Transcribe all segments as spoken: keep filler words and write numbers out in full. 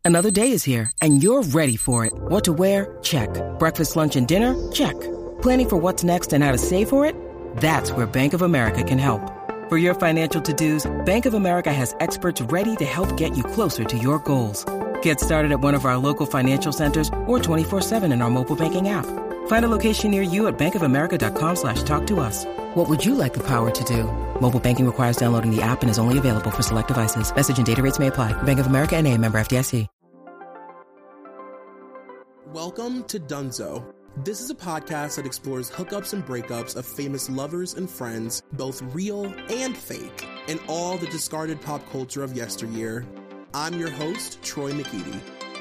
Another day is here, and you're ready for it. What to wear? Check. Breakfast, lunch, and dinner? Check. Planning for what's next and how to save for it? That's where Bank of America can help. For your financial to-dos, Bank of America has experts ready to help get you closer to your goals. Get started at one of our local financial centers or twenty-four seven in our mobile banking app. Find a location near you at bankofamerica.com slash talk to us. What would you like the power to do? Mobile banking requires downloading the app and is only available for select devices. Message and data rates may apply. Bank of America N A, member F D I C. Welcome to Dunzo. This is a podcast that explores hookups and breakups of famous lovers and friends, both real and fake, and all the discarded pop culture of yesteryear. I'm your host, Troy McEady.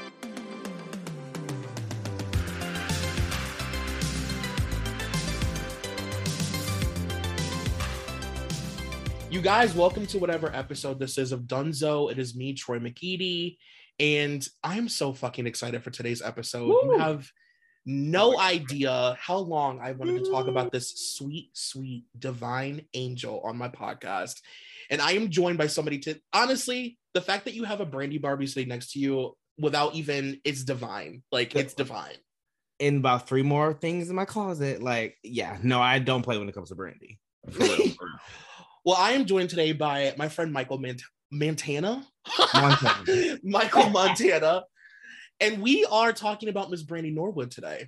You guys, welcome to whatever episode this is of Dunzo. It is me, Troy McEady, and I'm so fucking excited for today's episode. Woo! You have no idea how long I wanted to talk about this sweet, sweet, divine angel on my podcast. And I am joined by somebody to, honestly, the fact that you have a Brandy Barbie sitting next to you without even, it's divine. Like, it's divine. And about three more things in my closet. Like, yeah, no, I don't play when it comes to Brandy. For real, for real. Well, I am joined today by my friend Michael Mant- Montana. Montana. Michael Montana. And we are talking about Miss Brandy Norwood today.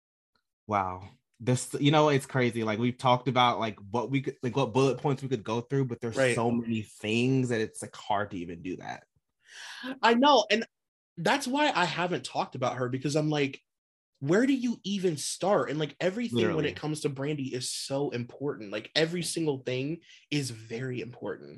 Wow. This, you know, it's crazy. Like, we've talked about like what we could, like what bullet points we could go through, but there's right. so many things that it's like hard to even do that. I know. And that's why I haven't talked about her, because I'm like, where do you even start? And like everything Literally. When it comes to Brandy is so important. Like every single thing is very important.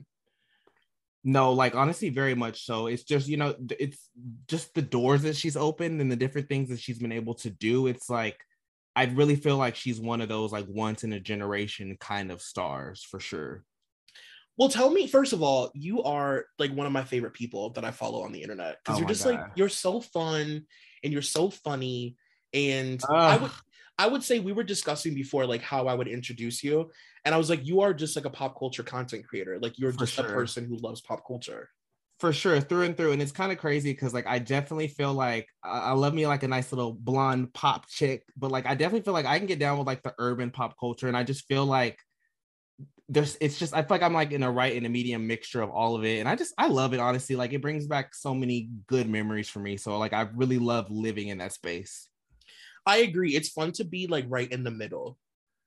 No, like honestly, very much so. It's just, you know, it's just the doors that she's opened and the different things that she's been able to do. It's like, I really feel like she's one of those like once in a generation kind of stars for sure. Well, tell me, first of all, you are like one of my favorite people that I follow on the internet, because oh you're just God. like, you're so fun and you're so funny. And uh, I would I would say we were discussing before, like how I would introduce you. And I was like, you are just like a pop culture content creator. Like you're just sure. a person who loves pop culture. For sure, through and through. And it's kind of crazy because like I definitely feel like uh, I love me like a nice little blonde pop chick. But like I definitely feel like I can get down with like the urban pop culture. And I just feel like there's it's just I feel like I'm like in a right in a medium mixture of all of it. And I just I love it, honestly. Like it brings back so many good memories for me. So like I really love living in that space. I agree. It's fun to be like right in the middle.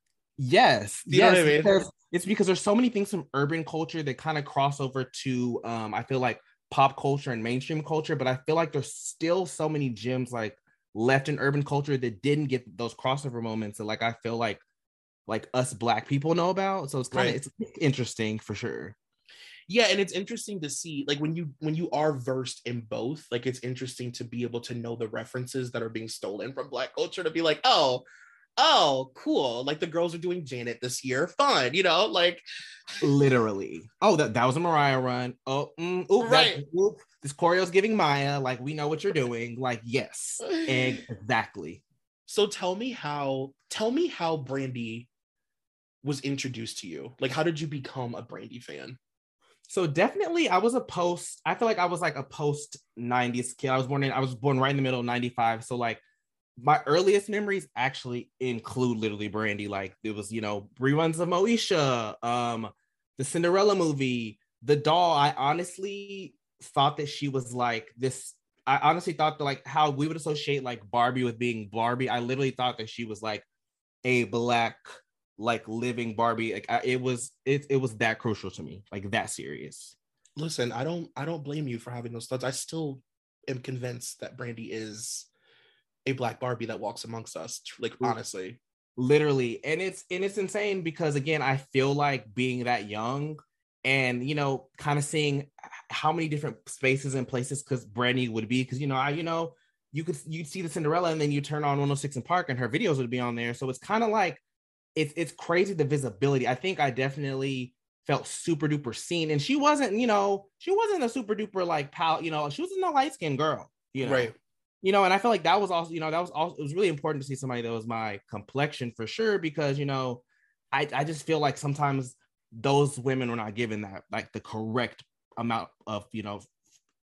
Yes. You yes, know what I mean? Because, it's because there's so many things from urban culture that kind of cross over to, um, I feel like pop culture and mainstream culture, but I feel like there's still so many gems like left in urban culture that didn't get those crossover moments that like I feel like like us Black people know about. So it's kind of right. it's interesting for sure. Yeah, and it's interesting to see, like, when you when you are versed in both, like, it's interesting to be able to know the references that are being stolen from Black culture, to be like, oh, oh, cool. Like, the girls are doing Janet this year. Fun, you know? Like... Literally. Oh, that, that was a Mariah run. Oh, mm, oop, right. that, oop, this choreo's giving Maya. Like, we know what you're doing. Like, yes, exactly. So tell me how, tell me how Brandy was introduced to you. Like, how did you become a Brandy fan? So definitely I was a post, I feel like I was like a post nineties kid. I was born in, I was born right in the middle of ninety-five. So like my earliest memories actually include literally Brandy. Like it was, you know, reruns of Moesha, um, the Cinderella movie, the doll. I honestly thought that she was like this. I honestly thought that like how we would associate like Barbie with being Barbie. I literally thought that she was like a Black like living Barbie. Like I, it was it, it was that crucial to me, like that serious. Listen, I don't I don't blame you for having those thoughts. I still am convinced that Brandy is a Black Barbie that walks amongst us, like honestly. Literally. And it's and it's insane because again, I feel like being that young and you know kind of seeing how many different spaces and places because Brandy would be, because you know I you know you could you'd see the Cinderella and then you turn on one oh six in Park and her videos would be on there. So it's kind of like It's it's crazy, the visibility. I think I definitely felt super duper seen. And she wasn't, you know, she wasn't a super duper like pal, you know, she wasn't a light skinned girl, you know. Right. You know, and I feel like that was also, you know, that was also, it was really important to see somebody that was my complexion for sure, because, you know, I, I just feel like sometimes those women were not given that, like the correct amount of, you know,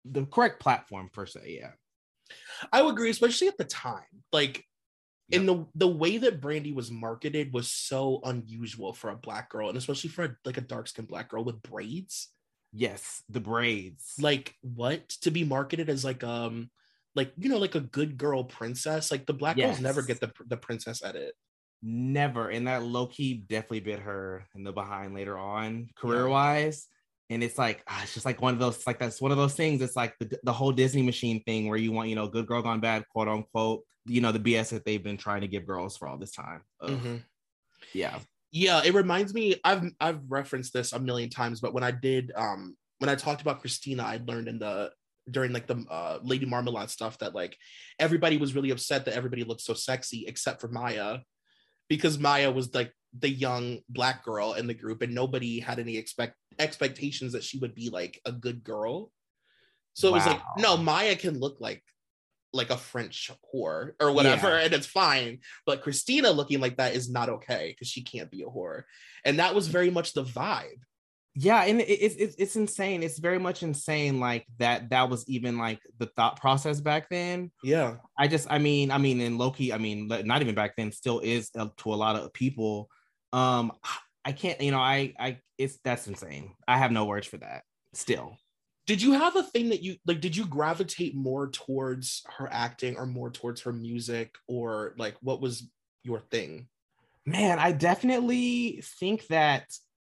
the correct platform per se. Yeah, I would agree, especially at the time. Like, yep. in the the way that Brandy was marketed was so unusual for a Black girl, and especially for a, like a dark skinned Black girl with braids. Yes, the braids. Like, what, to be marketed as like um like, you know, like a good girl princess. Like, the Black yes. girls never get the the princess edit. Never. And that low-key definitely bit her in the behind later on, career-wise. Yeah. And it's like, ah, it's just like one of those, like, that's one of those things. It's like the, the whole Disney machine thing where you want, you know, good girl gone bad, quote unquote, you know, the B S that they've been trying to give girls for all this time. Mm-hmm. Yeah. Yeah, it reminds me, I've I've referenced this a million times, but when I did, um, when I talked about Christina, I learned in the, during like the uh, Lady Marmalade stuff that like everybody was really upset that everybody looked so sexy except for Maya, because Maya was like the young Black girl in the group and nobody had any expect expectations that she would be like a good girl. So wow. It was like, no, Maya can look like like a French whore or whatever, yeah. And it's fine. But Christina looking like that is not okay because she can't be a whore. And that was very much the vibe. Yeah, and it's it's it's insane. It's very much insane, like that. That was even like the thought process back then. Yeah, I just, I mean, I mean, in Loki, I mean, not even back then, still is to a lot of people. Um, I can't, you know, I, I, it's that's insane. I have no words for that. Still. Did you have a thing that you like? Did you gravitate more towards her acting or more towards her music, or like what was your thing? Man, I definitely think that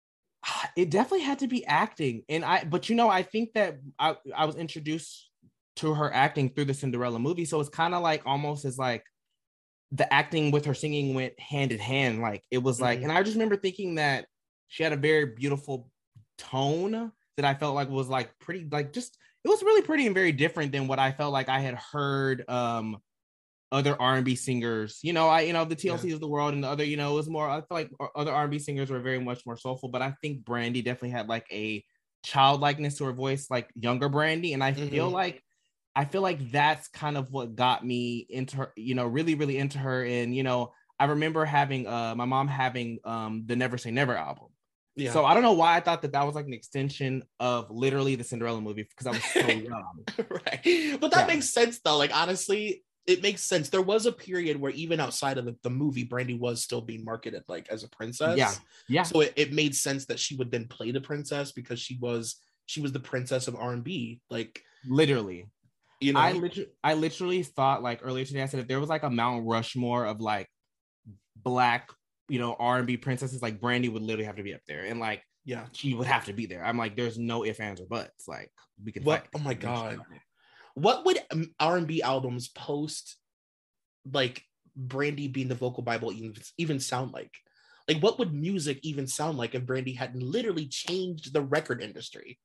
it definitely had to be acting. And I, but you know, I think that I, I was introduced to her acting through the Cinderella movie. So it's kind of like almost as like the acting with her singing went hand in hand. Like it was like, mm-hmm. And I just remember thinking that she had a very beautiful tone that I felt like was like pretty, like just, it was really pretty and very different than what I felt like I had heard um, other R and B singers, you know, I, you know, the T L Cs yeah. of the world and the other, you know, it was more, I feel like other R and B singers were very much more soulful, but I think Brandy definitely had like a childlikeness to her voice, like younger Brandy. And I mm-hmm. feel like, I feel like that's kind of what got me into her, you know, really, really into her. And, you know, I remember having, uh, my mom having um, the Never Say Never album. Yeah. So I don't know why I thought that that was like an extension of literally the Cinderella movie because I was so young. Right. But that yeah. makes sense though. Like, honestly, it makes sense. There was a period where even outside of the, the movie, Brandy was still being marketed like as a princess. Yeah. Yeah. So it, it made sense that she would then play the princess because she was, she was the princess of R and B. Like literally. You know, I literally, I literally thought like earlier today, I said if there was like a Mount Rushmore of like Black, you know, R and B princesses, like Brandy would literally have to be up there, and like, yeah, she would have to be there. I'm like, there's no ifs, ands, or buts. Like, we can what? Fight. Oh my god, what would R and B albums post like Brandy being the vocal Bible even even sound like? Like, what would music even sound like if Brandy hadn't literally changed the record industry?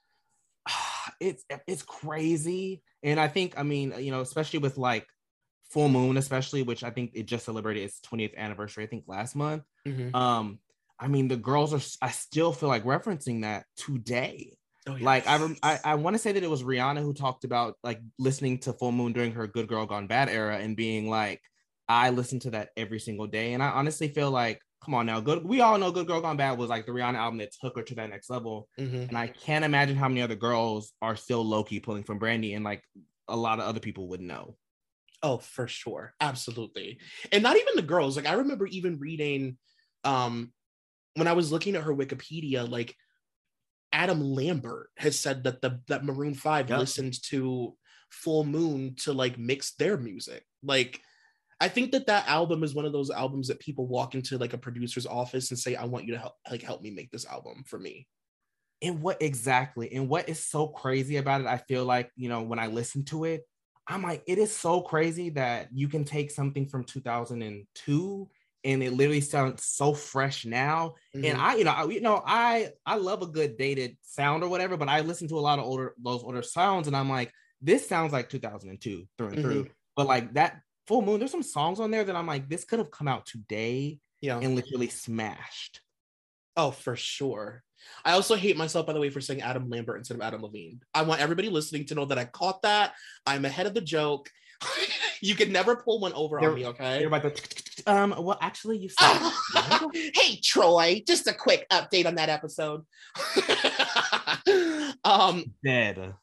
It's it's crazy, and I think I mean you know especially with like Full Moon, especially, which I think it just celebrated its twentieth anniversary, I think last month. Mm-hmm. Um, I mean, the girls are, I still feel like referencing that today. Oh, yes. Like, I, I, I want to say that it was Rihanna who talked about like listening to Full Moon during her Good Girl Gone Bad era and being like, I listen to that every single day. And I honestly feel like, come on now, good. We all know Good Girl Gone Bad was like the Rihanna album that took her to that next level. Mm-hmm. And I can't imagine how many other girls are still low-key pulling from Brandy, and like a lot of other people would know. Oh, for sure. Absolutely. And not even the girls. Like, I remember even reading, um, when I was looking at her Wikipedia, like Adam Lambert has said that the that Maroon five yep. listened to Full Moon to like mix their music. Like, I think that that album is one of those albums that people walk into like a producer's office and say, I want you to help, like, help me make this album for me. And what exactly, and what is so crazy about it, I feel like, you know, when I listen to it, I'm like, it is so crazy that you can take something from two thousand two and it literally sounds so fresh now. Mm-hmm. And I, you know, I, you know, I, I love a good dated sound or whatever, but I listen to a lot of older, those older sounds, and I'm like, this sounds like two thousand two through and mm-hmm. through. But like that Full Moon, there's some songs on there that I'm like, this could have come out today, yeah, and literally smashed. Oh, for sure. I also hate myself, by the way, for saying Adam Lambert instead of Adam Levine. I want everybody listening to know that I caught that. I'm ahead of the joke. You can never pull one over you're, on me, okay? You're about to, um, well, actually, you said. Hey, Troy, just a quick update on that episode. um, Dead.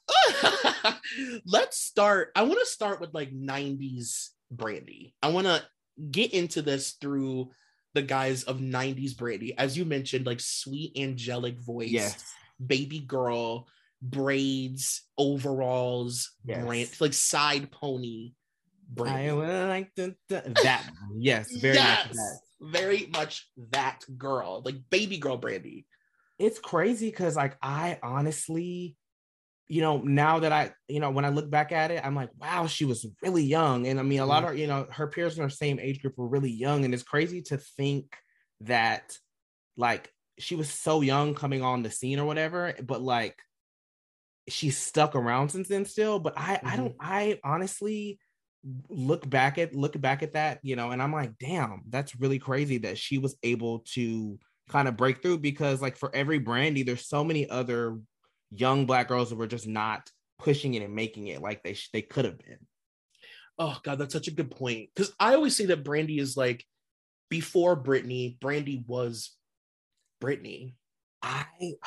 Let's start. I want to start with like nineties Brandy. I want to get into this through the guise of nineties Brandy. As you mentioned, like sweet angelic voice, yes. baby girl, braids, overalls, yes. brand, like side pony Brandy. I would like to, to that. Yes, very yes, much that. Very much that girl, like baby girl Brandy. It's crazy because like I honestly, you know, now that I, you know, when I look back at it, I'm like, wow, she was really young. And I mean, a lot of, you know, her peers in her same age group were really young. And it's crazy to think that like she was so young coming on the scene or whatever, but like she's stuck around since then still. But I, mm-hmm. I don't, I honestly look back at, look back at that, you know, and I'm like, damn, that's really crazy that she was able to kind of break through, because like for every Brandy, there's so many other young Black girls that were just not pushing it and making it like they sh- they could have been. Oh God, that's such a good point. Because I always say that Brandy is like, before Britney, Brandy was Britney. I,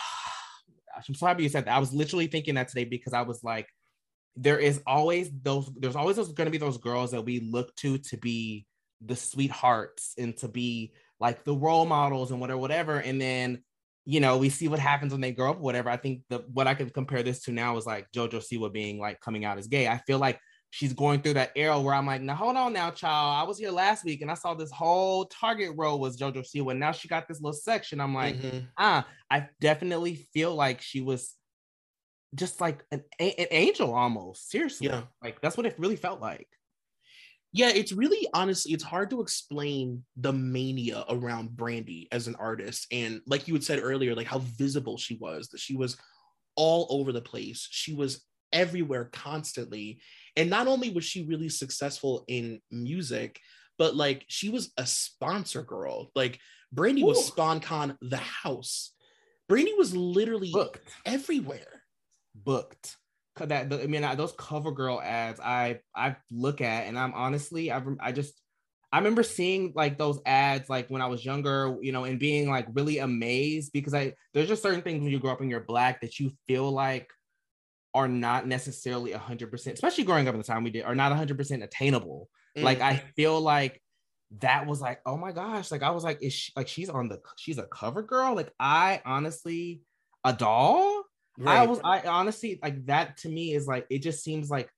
I'm so happy you said that. I was literally thinking that today because I was like, there is always those, there's always those going to be those girls that we look to to be the sweethearts and to be like the role models and whatever, whatever. And then, you know, we see what happens when they grow up, whatever. I think the what I can compare this to now is like JoJo Siwa being like coming out as gay. I feel like she's going through that era where I'm like, now hold on now, child. I was here last week and I saw this whole Target row was JoJo Siwa. And now she got this little section. I'm like, mm-hmm. ah, I definitely feel like she was just like an, an angel almost. Seriously. Yeah. Like that's what it really felt like. Yeah, it's really, honestly, it's hard to explain the mania around Brandy as an artist. And like you had said earlier, like how visible she was, that she was all over the place. She was everywhere constantly. And not only was she really successful in music, but like she was a sponsor girl. Like Brandy Ooh. was SponCon the house. Brandy was literally booked everywhere. Booked. That I mean, those CoverGirl ads I I look at, and I'm honestly I I just I remember seeing like those ads like when I was younger, you know, and being like really amazed, because I there's just certain things when you grow up and you're Black that you feel like are not necessarily a hundred percent, especially growing up at the time we did, are not a hundred percent attainable. Mm. Like I feel like that was like, oh my gosh, like I was like, is she like she's on the she's a CoverGirl? Like I honestly a doll. Right. I was, I honestly like that to me is like, it just seems like,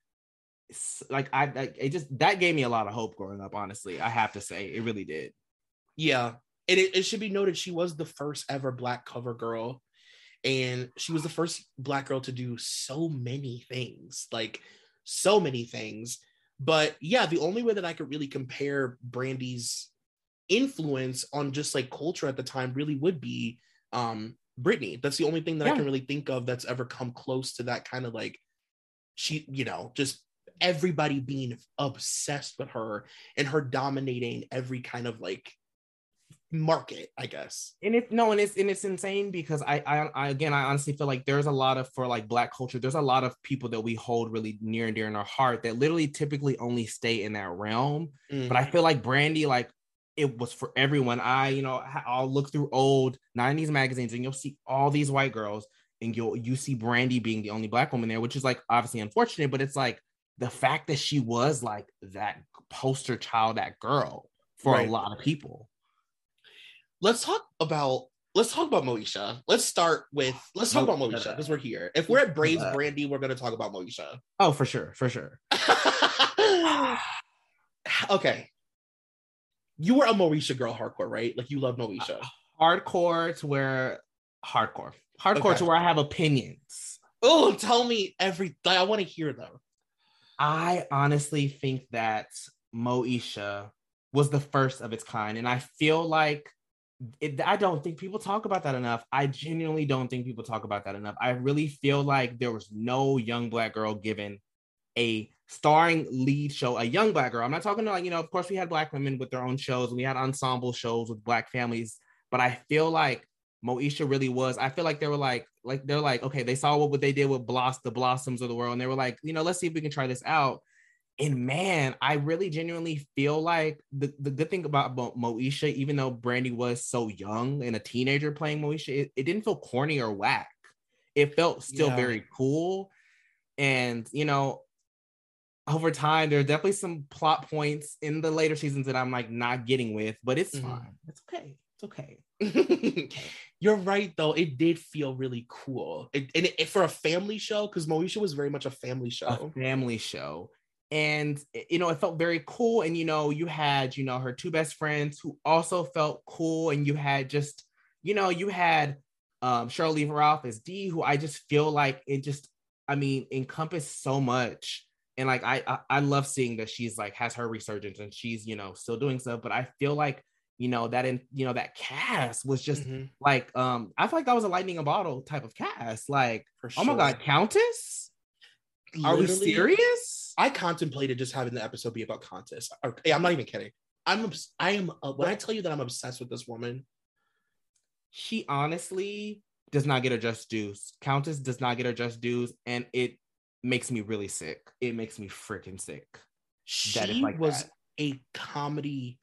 like I, like, it just, that gave me a lot of hope growing up, honestly. I have to say, it really did. Yeah. And it, it should be noted, she was the first ever Black CoverGirl. And she was the first Black girl to do so many things, like so many things. But yeah, the only way that I could really compare Brandy's influence on just like culture at the time really would be, um, Britney. That's the only thing that yeah. I can really think of that's ever come close to that kind of like, she, you know, just everybody being obsessed with her and her dominating every kind of like market, I guess. And it no, and it's and it's insane because I, I I again I honestly feel like there's a lot of for like Black culture, there's a lot of people that we hold really near and dear in our heart that literally typically only stay in that realm. Mm-hmm. But I feel like Brandy, like it was for everyone. I, you know, I'll look through old nineties magazines and you'll see all these white girls and you'll, you see Brandy being the only Black woman there, which is like obviously unfortunate, but it's like the fact that she was like that poster child, that girl for right. a lot of people. Let's talk about, let's talk about Moesha. Let's start with, let's talk about Moesha because we're here. If we're at Braids Brandy, we're going to talk about Moesha. Oh, for sure. For sure. Okay. You were a Moesha girl hardcore, right? Like you love Moesha. Uh, hardcore to where hardcore. Hardcore okay. to where I have opinions. Oh, tell me everything. I want to hear them. I honestly think that Moesha was the first of its kind. And I feel like it, I don't think people talk about that enough. I genuinely don't think people talk about that enough. I really feel like there was no young Black girl given a starring lead show, a young Black girl. I'm not talking to like, you know, of course we had Black women with their own shows and we had ensemble shows with Black families, but I feel like Moesha really was, I feel like they were like, like, they're like, okay, they saw what, what they did with Bloss, the Blossoms of the world. And they were like, you know, let's see if we can try this out. And man, I really genuinely feel like the, the good thing about, about Moesha, even though Brandy was so young and a teenager playing Moesha, it, it didn't feel corny or whack. It felt still yeah. very cool. And, you know, over time, there are definitely some plot points in the later seasons that I'm like not getting with, but it's mm-hmm. fine. It's okay. It's okay. You're right, though. It did feel really cool. It, and it, it, for a family show, because Moesha was very much a family show. A family show. And, you know, it felt very cool. And, you know, you had, you know, her two best friends who also felt cool. And you had just, you know, you had um, Shirley Ralph as Dee, who I just feel like it just, I mean, encompassed so much. And like, I, I, I love seeing that she's like, has her resurgence and she's, you know, still doing stuff. But I feel like, you know, that in, you know, that cast was just mm-hmm. like, um, I feel like that was a lightning in a bottle type of cast. Like, For oh sure. my God, Countess? Literally, are we serious? I contemplated just having the episode be about Countess. Or, hey, I'm not even kidding. I'm, I am, uh, when I tell you that I'm obsessed with this woman. She honestly does not get her just dues. Countess does not get her just dues. And it makes me really sick. It makes me freaking sick. She like was that. a comedy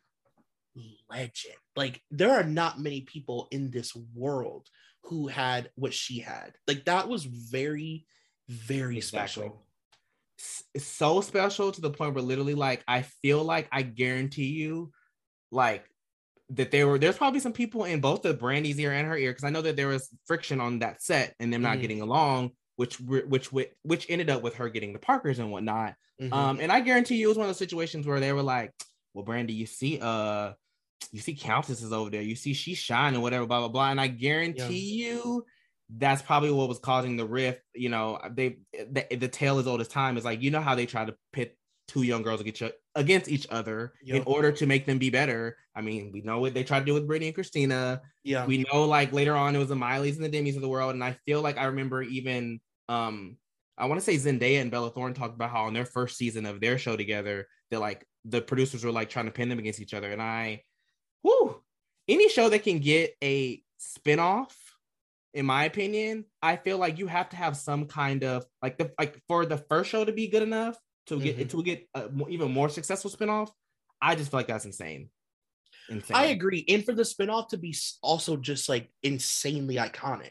legend. Like, there are not many people in this world who had what she had. Like, that was very, very exactly. special. It's so special to the point where literally, like, I feel like I guarantee you, like, that there were there's probably some people in both the Brandy's ear and her ear, because I know that there was friction on that set and them not mm. getting along, which which which ended up with her getting the Parkers and whatnot. Mm-hmm. Um, and I guarantee you it was one of those situations where they were like, well, Brandy, you see, uh, you see Countess is over there. You see she's shining, whatever, blah, blah, blah. And I guarantee yeah. you that's probably what was causing the rift. You know, they the, the tale as old as time is like, you know how they try to pit two young girls against, against each other yep. in order to make them be better. I mean, we know what they tried to do with Brittany and Christina. Yeah. We know like later on it was the Mileys and the Demis of the world. And I feel like I remember even, um, I want to say Zendaya and Bella Thorne talked about how on their first season of their show together, that like the producers were like trying to pin them against each other. And I, whoo, any show that can get a spinoff, in my opinion, I feel like you have to have some kind of like the like for the first show to be good enough to get mm-hmm. to get a even more successful spinoff. I just feel like that's insane. Insane. I agree, and for the spinoff to be also just like insanely iconic,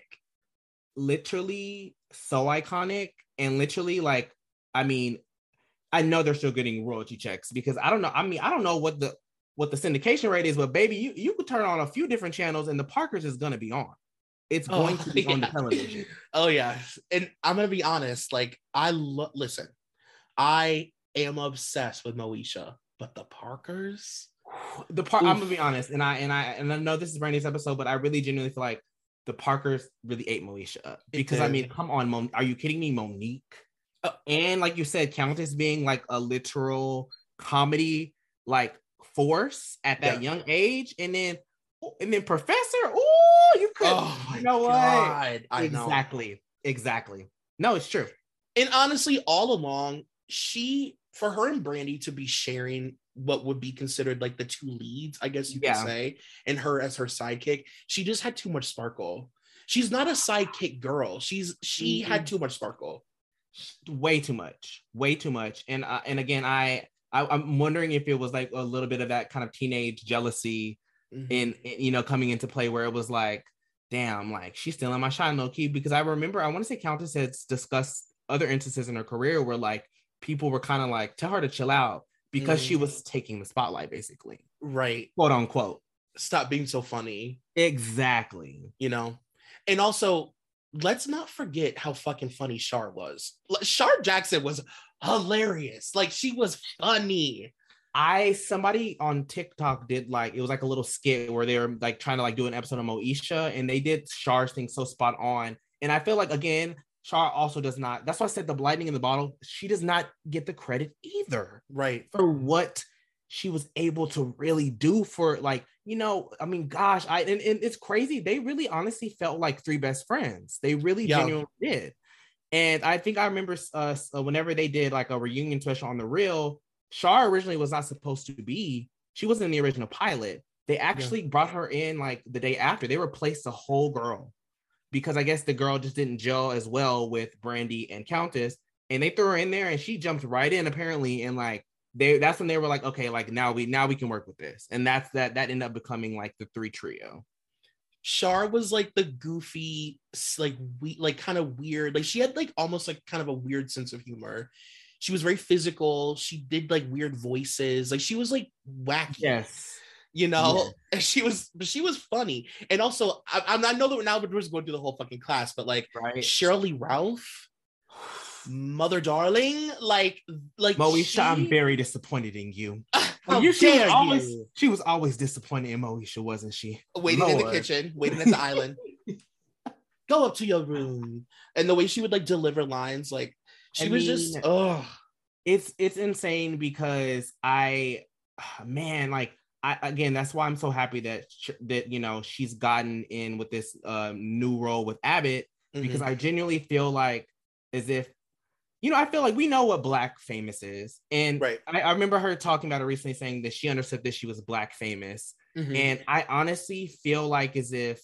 literally so iconic, and literally like I mean, I know they're still getting royalty checks because I don't know. I mean, I don't know what the what the syndication rate is, but baby, you you could turn on a few different channels and the Parkers is gonna be on. It's going oh, to be yeah. on the television. Oh yeah, and I'm gonna be honest. Like I lo- listen, I am obsessed with Moesha, but the Parkers, the part. I'm gonna be honest, and I and I and I know this is Brandy's episode, but I really genuinely feel like the Parkers really ate Moesha up because I mean, come on, Mon- are you kidding me, Monique? Uh, and like you said, Countess being like a literal comedy like force at that yeah. young age, and then and then Professor. Oh, you could. Oh my you know God, what? I exactly, know. exactly. No, it's true. And honestly, all along, she for her and Brandy to be sharing what would be considered like the two leads, I guess you could yeah. say, and her as her sidekick, she just had too much sparkle. She's not a sidekick girl. She's she mm-hmm. had too much sparkle. Way too much. Way too much. And uh, and again, I, I I'm wondering if it was like a little bit of that kind of teenage jealousy mm-hmm. in, in you know coming into play where it was like, damn, like she's still in my shine low key, because I remember I want to say Countess had discussed other instances in her career where like people were kind of like, tell her to chill out because mm. she was taking the spotlight, basically. Right. Quote unquote. Stop being so funny. Exactly. You know? And also, let's not forget how fucking funny Shar was. Shar Jackson was hilarious. Like, she was funny. I, somebody on TikTok did like, it was like a little skit where they were like trying to like do an episode of Moesha, and they did Shar's thing so spot on. And I feel like, again, Shar also does not, that's why I said the lightning in the bottle, she does not get the credit either. Right. For what she was able to really do for like, you know, I mean, gosh, I and, and it's crazy. They really honestly felt like three best friends. They really yeah. genuinely did. And I think I remember uh, whenever they did like a reunion special on The Real, Shar originally was not supposed to be, she wasn't in the original pilot. They actually yeah. brought her in like the day after. They replaced the whole girl, because I guess the girl just didn't gel as well with Brandy and Countess, and they threw her in there and she jumped right in apparently. And like, they, that's when they were like, okay, like now we, now we can work with this. And that's, that, that ended up becoming like the three trio. Char was like the goofy, like we like kind of weird. Like she had like almost like kind of a weird sense of humor. She was very physical. She did like weird voices. Like she was like wacky. Yes. You know, yes. And she was, but she was funny. And also, I, I know that now we're just going through the whole fucking class, but like right. Shirley Ralph, Mother Darling, like, like Moesha, she... I'm very disappointed in you. How you, she dare was always, you? She was always disappointed in Moesha, wasn't she? Waiting Lord. in the kitchen, waiting at the island. Go up to your room, and the way she would like deliver lines, like she I was mean, just, oh, it's it's insane because I, man, like. I, again, that's why I'm so happy that that you know she's gotten in with this um, new role with Abbott, mm-hmm. because I genuinely feel like as if, you know, I feel like we know what Black famous is, and right. I, I remember her talking about it recently, saying that she understood that she was Black famous, mm-hmm. and I honestly feel like as if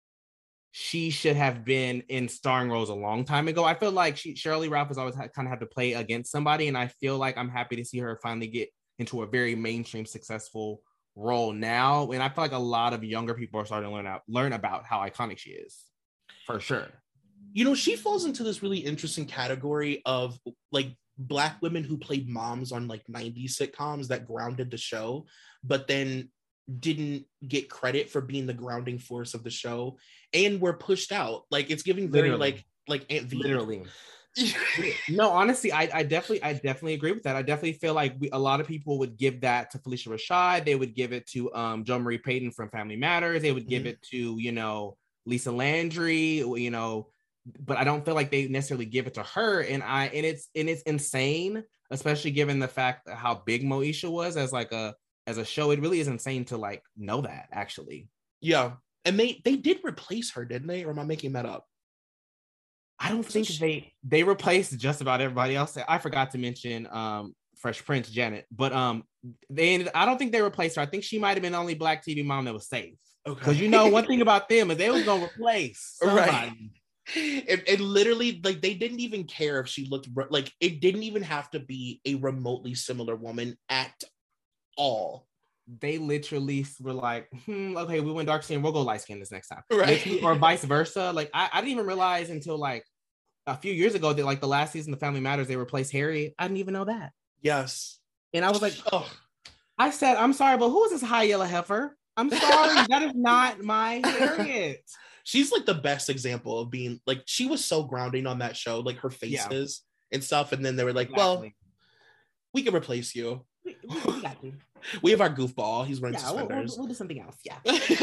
she should have been in starring roles a long time ago. I feel like she, Shirley Ralph has always had, kind of had to play against somebody, and I feel like I'm happy to see her finally get into a very mainstream, successful role now, and I feel like a lot of younger people are starting to learn out learn about how iconic she is, for sure. You know, she falls into this really interesting category of like Black women who played moms on like nineties sitcoms that grounded the show, but then didn't get credit for being the grounding force of the show and were pushed out. Like it's giving very literally. like like Aunt V. Literally. No, honestly, I, I definitely, I definitely agree with that. I definitely feel like we, a lot of people would give that to Phylicia Rashad. They would give it to um, Jo Marie Payton from Family Matters. They would give mm-hmm. it to, you know, Lisa Landry, you know, but I don't feel like they necessarily give it to her. And I, and it's, and it's insane, especially given the fact that how big Moesha was as like a, as a show. It really is insane to like know that actually. Yeah. And they, they did replace her, didn't they? Or am I making that up? I don't think they they replaced just about everybody else. I forgot to mention um, Fresh Prince Janet, but um, they ended, I don't think they replaced her. I think she might have been the only Black T V mom that was safe. Okay, because you know one thing about them is they was gonna replace somebody. Right. It, it literally like they didn't even care if she looked like it didn't even have to be a remotely similar woman at all. They literally were like, hmm, okay, we went dark skin, we'll go light skin this next time. Right. Or vice versa. Like, I, I didn't even realize until like a few years ago that like the last season of Family Matters, they replaced Harriet. I didn't even know that. Yes. And I was like, oh, I said, I'm sorry, but who is this high yellow heifer? I'm sorry, that is not my Harriet. She's like the best example of being like, she was so grounding on that show, like her faces yeah. and stuff. And then they were like, exactly. well, we can replace you. We, we, got you. We have our goofball. He's wearing yeah, suspenders. We'll, we'll, we'll do something else. Yeah.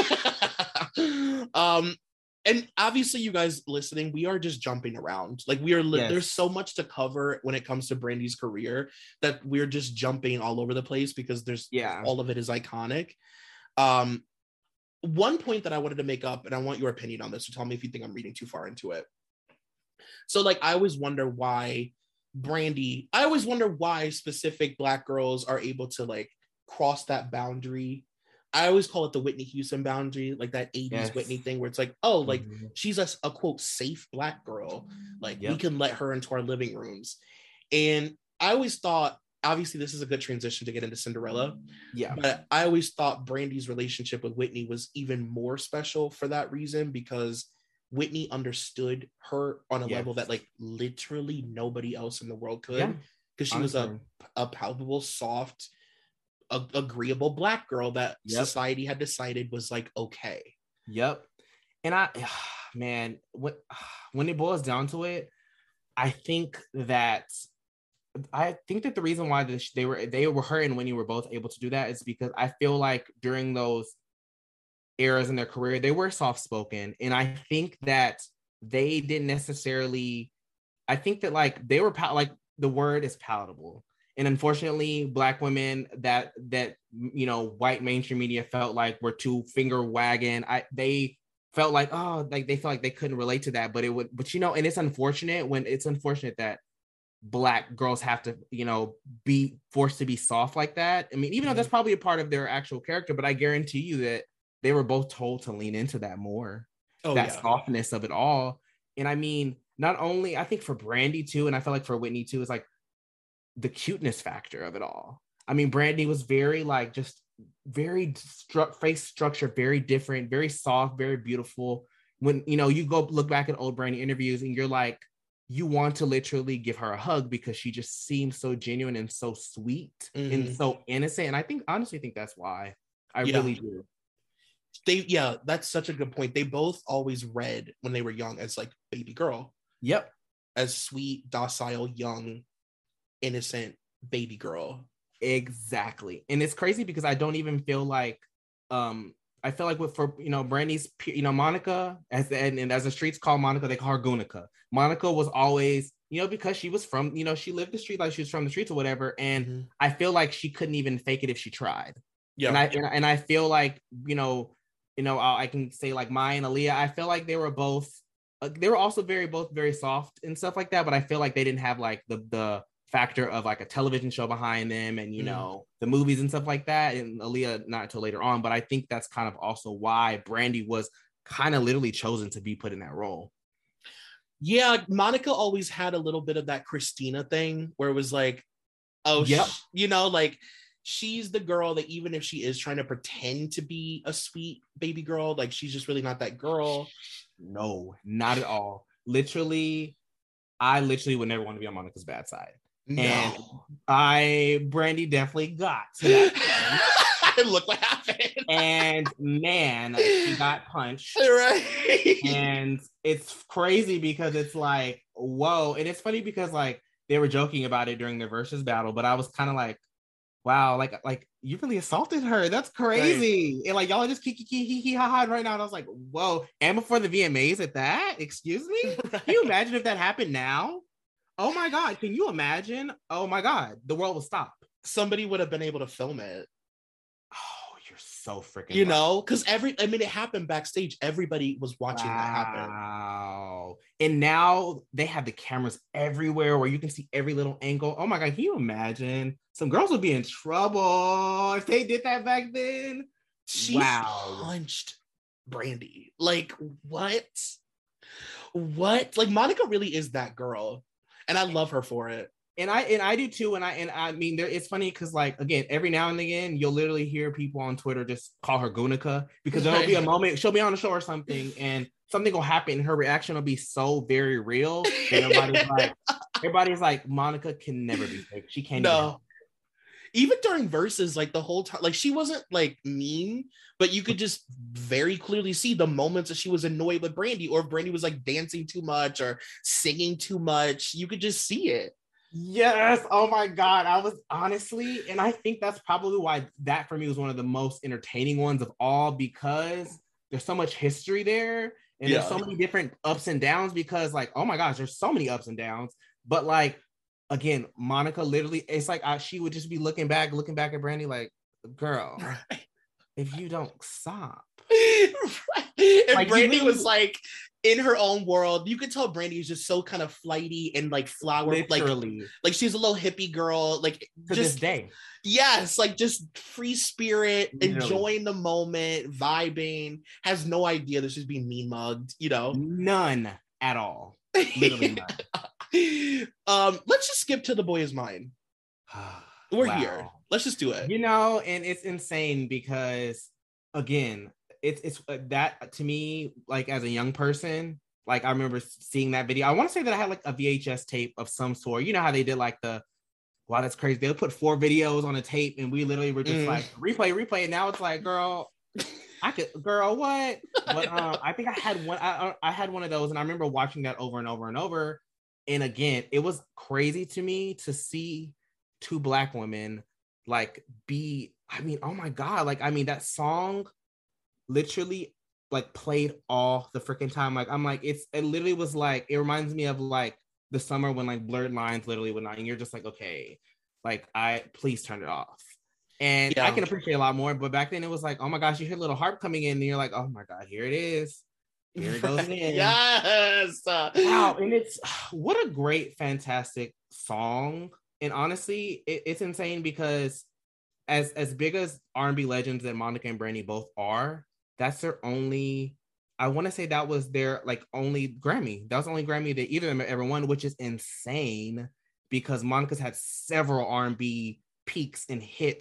um, and obviously, you guys listening, we are just jumping around. Like we are. Li- yes. There's so much to cover when it comes to Brandy's career that we're just jumping all over the place because there's yeah, all of it is iconic. Um, one point that I wanted to make up, and I want your opinion on this. So tell me if you think I'm reading too far into it. So, like, I always wonder why. Brandy, I always wonder why specific Black girls are able to like cross that boundary. I always call it the Whitney Houston boundary, like that eighties yes. Whitney thing where it's like, oh, like mm-hmm. she's a, a quote safe Black girl. Like yep. we can let her into our living rooms. And I always thought, obviously this is a good transition to get into Cinderella. Yeah. But I always thought Brandy's relationship with Whitney was even more special for that reason because Whitney understood her on a yes. level that like literally nobody else in the world could because yeah. she Honestly. was a, a palpable, soft, a, agreeable Black girl that yep. society had decided was like, okay. Yep. And I, man, when, when it boils down to it, I think that I think that the reason why they were, they were, her and Whitney were both able to do that is because I feel like during those eras in their career, they were soft-spoken. And I think that they didn't necessarily, I think that like they were pal- like the word is palatable. And unfortunately, Black women that, that, you know, white mainstream media felt like were too finger wagging. I, they felt like, oh, like they felt like they couldn't relate to that, but it would, but you know, and it's unfortunate when it's unfortunate that Black girls have to, you know, be forced to be soft like that. I mean, even though that's probably a part of their actual character, but I guarantee you that they were both told to lean into that more, oh, that yeah. softness of it all. And I mean, not only, I think for Brandy too, and I feel like for Whitney too, is like the cuteness factor of it all. I mean, Brandy was very like just very stru- face structure, very different, very soft, very beautiful. When, you know, you go look back at old Brandy interviews and you're like, you want to literally give her a hug because she just seems so genuine and so sweet mm-hmm. and so innocent. And I think, honestly, think that's why. I yeah. really do. They, yeah, that's such a good point. They both always read when they were young as like baby girl. Yep. As sweet, docile, young, innocent baby girl. Exactly. And it's crazy because I don't even feel like, um, I feel like with, for, you know, Brandy's, you know, Monica, as and, and as the streets call Monica, they call her Gunica. Monica was always, you know, because she was from, you know, she lived the street like she was from the streets or whatever. And mm-hmm. I feel like she couldn't even fake it if she tried. Yeah. And I, and, and I feel like, you know, you know, I can say like Maya and Aaliyah, I feel like they were both, uh, they were also very, both very soft and stuff like that. But I feel like they didn't have like the, the, factor of like a television show behind them and, you mm. know, the movies and stuff like that. And Aaliyah, not until later on, but I think that's kind of also why Brandy was kind of literally chosen to be put in that role. Yeah, Monica always had a little bit of that Christina thing where it was like, oh, yep. sh- you know, like she's the girl that even if she is trying to pretend to be a sweet baby girl, like she's just really not that girl. No, not at all. Literally, I literally would never want to be on Monica's bad side. No. And I, Brandy definitely got to that. Look what happened. And man, she got punched. Right. And it's crazy because it's like, whoa. And it's funny because like they were joking about it during the versus battle, but I was kind of like, wow, like, like you really assaulted her. That's crazy. Right. And like y'all are just kiki kiki hee ha ha right now. And I was like, whoa. And before the V M As at that, excuse me. Right. Can you imagine if that happened now? Oh my God, can you imagine? Oh my God, the world will stop. Somebody would have been able to film it. Oh, you're so freaking You right. know, because every, I mean, it happened backstage. Everybody was watching wow. that happen. Wow. And now they have the cameras everywhere where you can see every little angle. Oh my God, can you imagine? Some girls would be in trouble if they did that back then. She wow. punched Brandy. Like, what? What? Like, Monica really is that girl. And I love her for it. And I and I do too. And I and I mean, there, it's funny because like again, every now and again, you'll literally hear people on Twitter just call her Gunica because there'll be a moment she'll be on the show or something, and something will happen, and her reaction will be so very real. And everybody's like, everybody's like, Monica can never be fake. She can't. No. Even during verses, like the whole time, like she wasn't like mean, but you could just very clearly see the moments that she was annoyed with Brandy, or if Brandy was like dancing too much or singing too much. You could just see it. Yes. Oh my God. I was honestly, and I think that's probably why that for me was one of the most entertaining ones of all, because there's so much history there and yeah. there's so many different ups and downs because like, oh my gosh, there's so many ups and downs, but like, again, Monica literally, it's like I, she would just be looking back, looking back at Brandy like, girl, right. if you don't stop. Right. And like, Brandy really, was like in her own world. You could tell Brandy is just so kind of flighty and like flower, literally. like like she's a little hippie girl, like to just this day. Yes, like just free spirit, literally. Enjoying the moment, vibing, has no idea that she's being mean mugged, you know? None at all. Literally none. um, let's just skip to The Boy Is Mine. We're wow. here. Let's just do it. You know, and it's insane because, again, it's it's uh, that to me, like as a young person, like I remember seeing that video. I want to say that I had like a V H S tape of some sort. You know how they did like the, wow, that's crazy. They'll put four videos on a tape, and we literally were just mm. like replay, replay. And now it's like, girl, I could, girl, what? But um, I think I had one. I I had one of those, and I remember watching that over and over and over. And again, it was crazy to me to see two Black women like be. I mean, oh my God! Like, I mean, that song literally like played all the freaking time. Like, I'm like, it's it literally was like, it reminds me of like the summer when like Blurred Lines literally went on, and you're just like, okay, like I please turn it off. And yeah. I can appreciate a lot more, but back then it was like, oh my gosh, you hear a little harp coming in, and you're like, oh my God, here it is. Here it goes in. Yes. Wow. And it's what a great, fantastic song. And honestly, it, it's insane because as as big as R and B legends that Monica and Brandy both are, that's their only, I want to say that was their like only Grammy. That was the only Grammy that either of them ever won, which is insane because Monica's had several R and B peaks and hits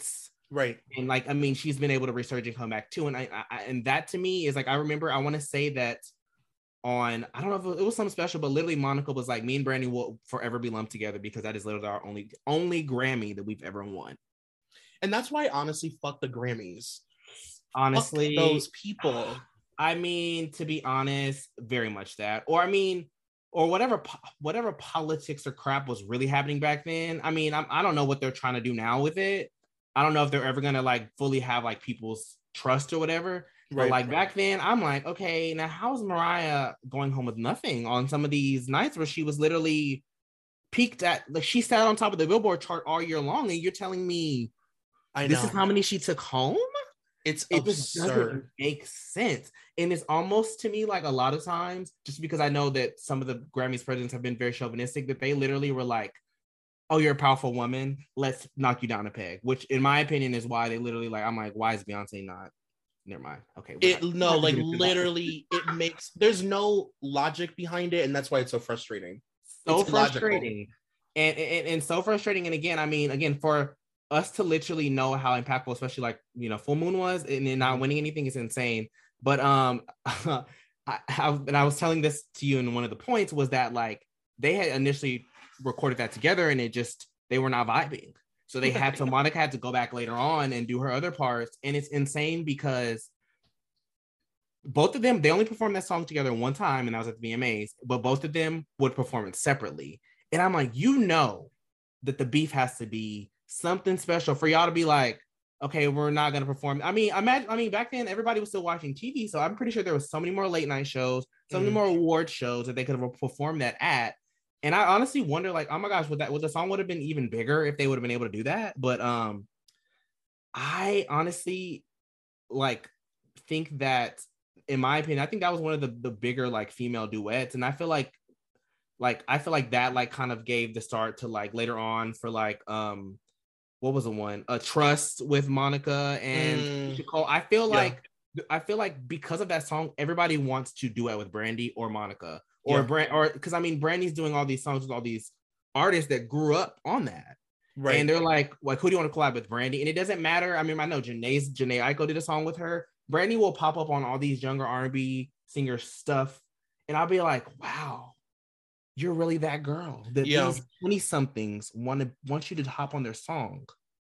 Right. And like, I mean, she's been able to resurge and come back too. And I, I and that to me is like, I remember, I want to say that on, I don't know if it was something special, but literally Monica was like, me and Brandy will forever be lumped together because that is literally our only, only Grammy that we've ever won. And that's why, honestly, fuck the Grammys. Honestly, fuck those people. I mean, to be honest, very much that. Or I mean, or whatever, whatever politics or crap was really happening back then. I mean, I'm, I don't know what they're trying to do now with it. I don't know if they're ever gonna like fully have like people's trust or whatever. Right. But like back then, I'm like, okay, now how's Mariah going home with nothing on some of these nights where she was literally peaked at, like she sat on top of the Billboard chart all year long, and you're telling me I this know. is how many she took home? It's it absurd. Just doesn't make sense. And it's almost to me like a lot of times, just because I know that some of the Grammys presidents have been very chauvinistic, that they literally were like, oh, you're a powerful woman, let's knock you down a peg, which in my opinion is why they literally like, I'm like, why is Beyonce not? Never mind. Okay. It not, no, like literally it makes, there's no logic behind it. And that's why it's so frustrating. So it's frustrating. And, and, and so frustrating. And again, I mean, again, for us to literally know how impactful, especially like, you know, Full Moon was, and then not winning anything is insane. But um, I, I, and I was telling this to you in one of the points was that like they had initially recorded that together and it just, they were not vibing. So they had to, Monica had to go back later on and do her other parts. And it's insane because both of them, they only performed that song together one time, and that was at the V M As, but both of them would perform it separately. And I'm like, you know that the beef has to be something special for y'all to be like, okay, we're not going to perform. I mean, imagine, I mean, back then everybody was still watching T V. So I'm pretty sure there was so many more late night shows, so mm. many more award shows that they could have performed that at. And I honestly wonder, like, oh my gosh, would that, would the song would have been even bigger if they would have been able to do that? But um, I honestly, like, think that, in my opinion, I think that was one of the, the bigger, like, female duets. And I feel like, like, I feel like that, like, kind of gave the start to, like, later on for, like, um, what was the one? A uh, Trust with Monica and mm. Nicole. I feel yeah. like, I feel like because of that song, everybody wants to duet with Brandy or Monica. Or yeah. Brand, or because I mean, Brandy's doing all these songs with all these artists that grew up on that, right? And they're like, like, who do you want to collab with, Brandy? And it doesn't matter. I mean, I know Janae's Janae Aiko did a song with her. Brandy will pop up on all these younger R and B singer stuff, and I'll be like, wow, you're really that girl that yeah. these twenty somethings want to want you to hop on their song.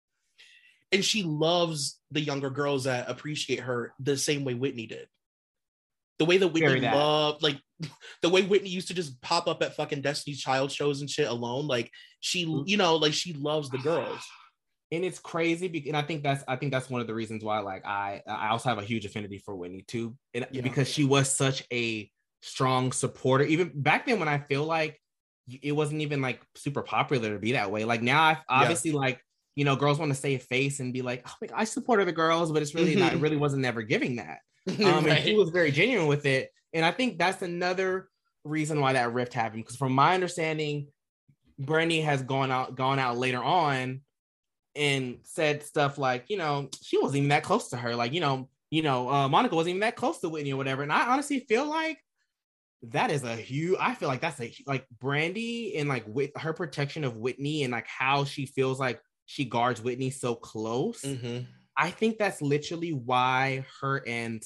And she loves the younger girls that appreciate her the same way Whitney did. The way that Whitney loved, like the way Whitney used to just pop up at fucking Destiny's Child shows and shit alone. Like she, you know, like she loves the girls. And it's crazy. Because, and I think that's, I think that's one of the reasons why, like, I, I also have a huge affinity for Whitney too. And yeah. because she was such a strong supporter, even back then when I feel like it wasn't even like super popular to be that way. Like now, I obviously yeah. like, you know, girls want to save face and be like, oh, I supported the girls, but it's really mm-hmm. not, it really wasn't never giving that. Um, right. And he was very genuine with it. And I think that's another reason why that rift happened. Because from my understanding, Brandy has gone out, gone out later on and said stuff like, you know, she wasn't even that close to her. Like, you know, you know, uh, Monica wasn't even that close to Whitney or whatever. And I honestly feel like that is a huge, I feel like that's a, like Brandy and like with her protection of Whitney and like how she feels like she guards Whitney so close. Mm-hmm. I think that's literally why her and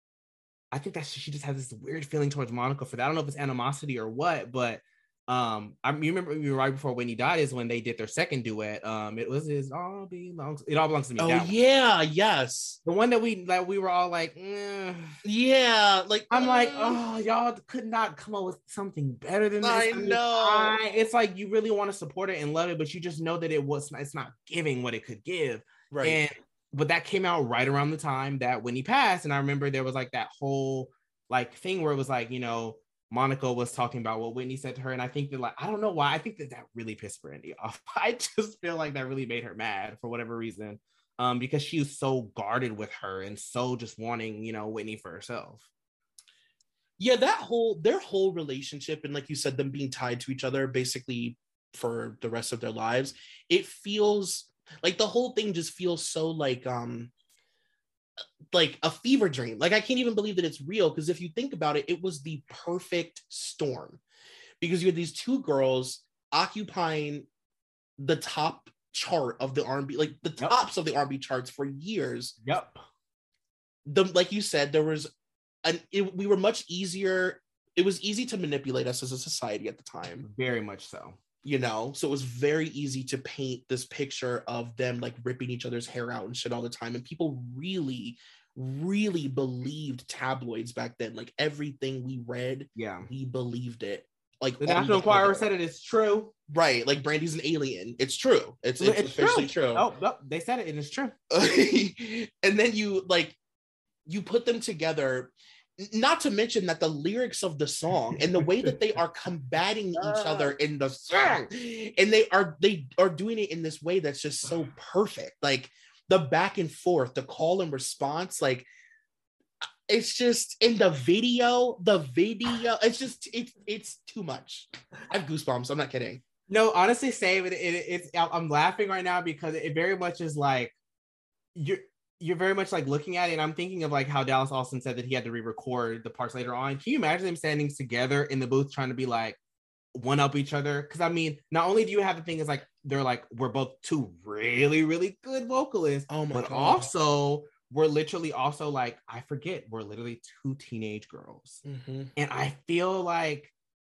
I think that she just has this weird feeling towards Monica for that. I don't know if it's animosity or what, but um, I you remember right before Whitney died is when they did their second duet. Um, it was his all belongs. It all belongs to me. Oh yeah, one. Yes, the one that we that we were all like, eh. yeah, like I'm mm. like, oh, y'all could not come up with something better than this. I, I mean, know. I, it's like you really want to support it and love it, but you just know that it was it's not giving what it could give, right? And but that came out right around the time that Whitney passed. And I remember there was like that whole like thing where it was like, you know, Monica was talking about what Whitney said to her. And I think that like, I don't know why. I think that that really pissed Brandy off. I just feel like that really made her mad for whatever reason. Um, because she was so guarded with her and so just wanting, you know, Whitney for herself. Yeah, that whole, their whole relationship and like you said, them being tied to each other basically for the rest of their lives, it feels like the whole thing just feels so like um like a fever dream. Like I can't even believe that it's real, because if you think about it, it was the perfect storm because you had these two girls occupying the top chart of the R and B, like the Yep. tops of the R and B charts for years. Yep. The like you said, there was an it, we were much easier. It was easy to manipulate us as a society at the time. Very much so. You know, so it was very easy to paint this picture of them like ripping each other's hair out and shit all the time. And people really, really believed tabloids back then. Like everything we read, yeah, we believed it. Like the National Enquirer said it is true. Right. Like Brandy's an alien. It's true. It's, it's, it's officially true. true. Oh, no, they said it and it's true. And then you like, you put them together. Not to mention that the lyrics of the song and the way that they are combating each other in the song, and they are they are doing it in this way that's just so perfect. Like the back and forth, the call and response, like it's just in the video, the video, it's just it's it's too much. I have goosebumps. I'm not kidding. No, honestly, same. It, it, it's I'm laughing right now because it very much is like you're. You're very much like looking at it, and I'm thinking of like how Dallas Austin said that he had to re-record the parts later on. Can you imagine them standing together in the booth trying to be like one up each other? Because I mean, not only do you have the thing is like they're like we're both two really really good vocalists, oh my but God. also we're literally also like I forget we're literally two teenage girls, mm-hmm. and I feel like.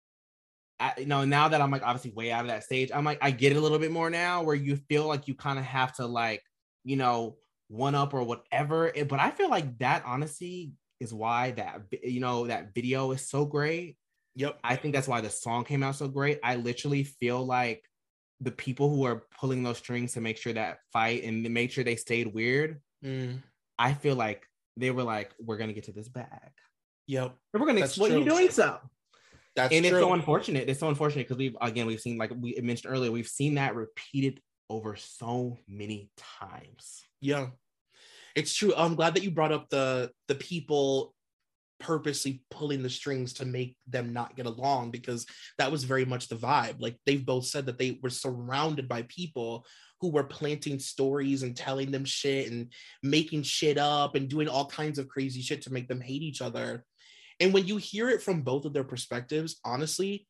I, you know, now that I'm like obviously way out of that stage, I'm like I get it a little bit more now, where you feel like you kind of have to like you know. one up or whatever, but I feel like that honestly is why that you know that video is so great. Yep. I think that's why the song came out so great. I literally feel like the people who are pulling those strings to make sure that fight and to make sure they stayed weird, mm. I feel like they were like, we're gonna get to this bag. Yep. And we're gonna exploit you doing so. That's and true. It's so unfortunate. It's so unfortunate because we've again we've seen like we mentioned earlier, we've seen that repeated over so many times. Yeah, it's true. I'm glad that you brought up the the people purposely pulling the strings to make them not get along, because that was very much the vibe. Like they've both said that they were surrounded by people who were planting stories and telling them shit and making shit up and doing all kinds of crazy shit to make them hate each other. And when you hear it from both of their perspectives, honestly,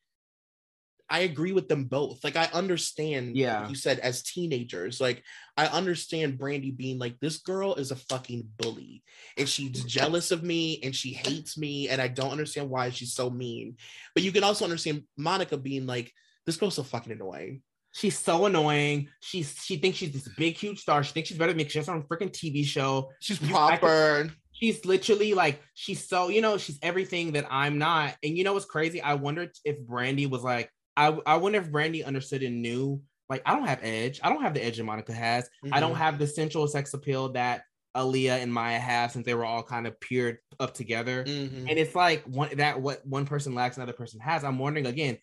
I agree with them both. Like, I understand, yeah. like you said, as teenagers, like, I understand Brandy being like, this girl is a fucking bully and she's jealous of me and she hates me and I don't understand why she's so mean. But you can also understand Monica being like, this girl's so fucking annoying. She's so annoying. She's she thinks she's this big, huge star. She thinks she's better than me. She's on a freaking T V show. She's proper. Can, she's literally like, she's so, you know, she's everything that I'm not. And you know what's crazy? I wondered if Brandy was like, I, I wonder if Brandy understood and knew, like, I don't have edge. I don't have the edge that Monica has. Mm-hmm. I don't have the sensual sex appeal that Aaliyah and Maya have, since they were all kind of paired up together. Mm-hmm. And it's like one that what one person lacks, another person has. I'm wondering again,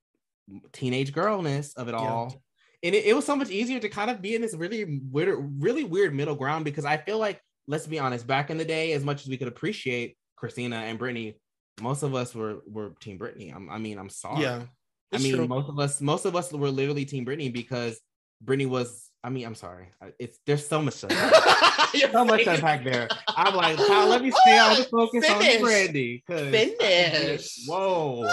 teenage girlness of it all. Yeah. And it, it was so much easier to kind of be in this really weird, really weird middle ground, because I feel like, let's be honest, back in the day, as much as we could appreciate Christina and Britney, most of us were were Team Britney. I'm, I mean, I'm sorry. Yeah. I mean, true. most of us, most of us were literally Team Britney, because Britney was. I mean, I'm sorry. It's there's so much, so much to unpack there. I'm like, Kyle, let me stay on the focus Finish. on Brandy. Finish. Whoa.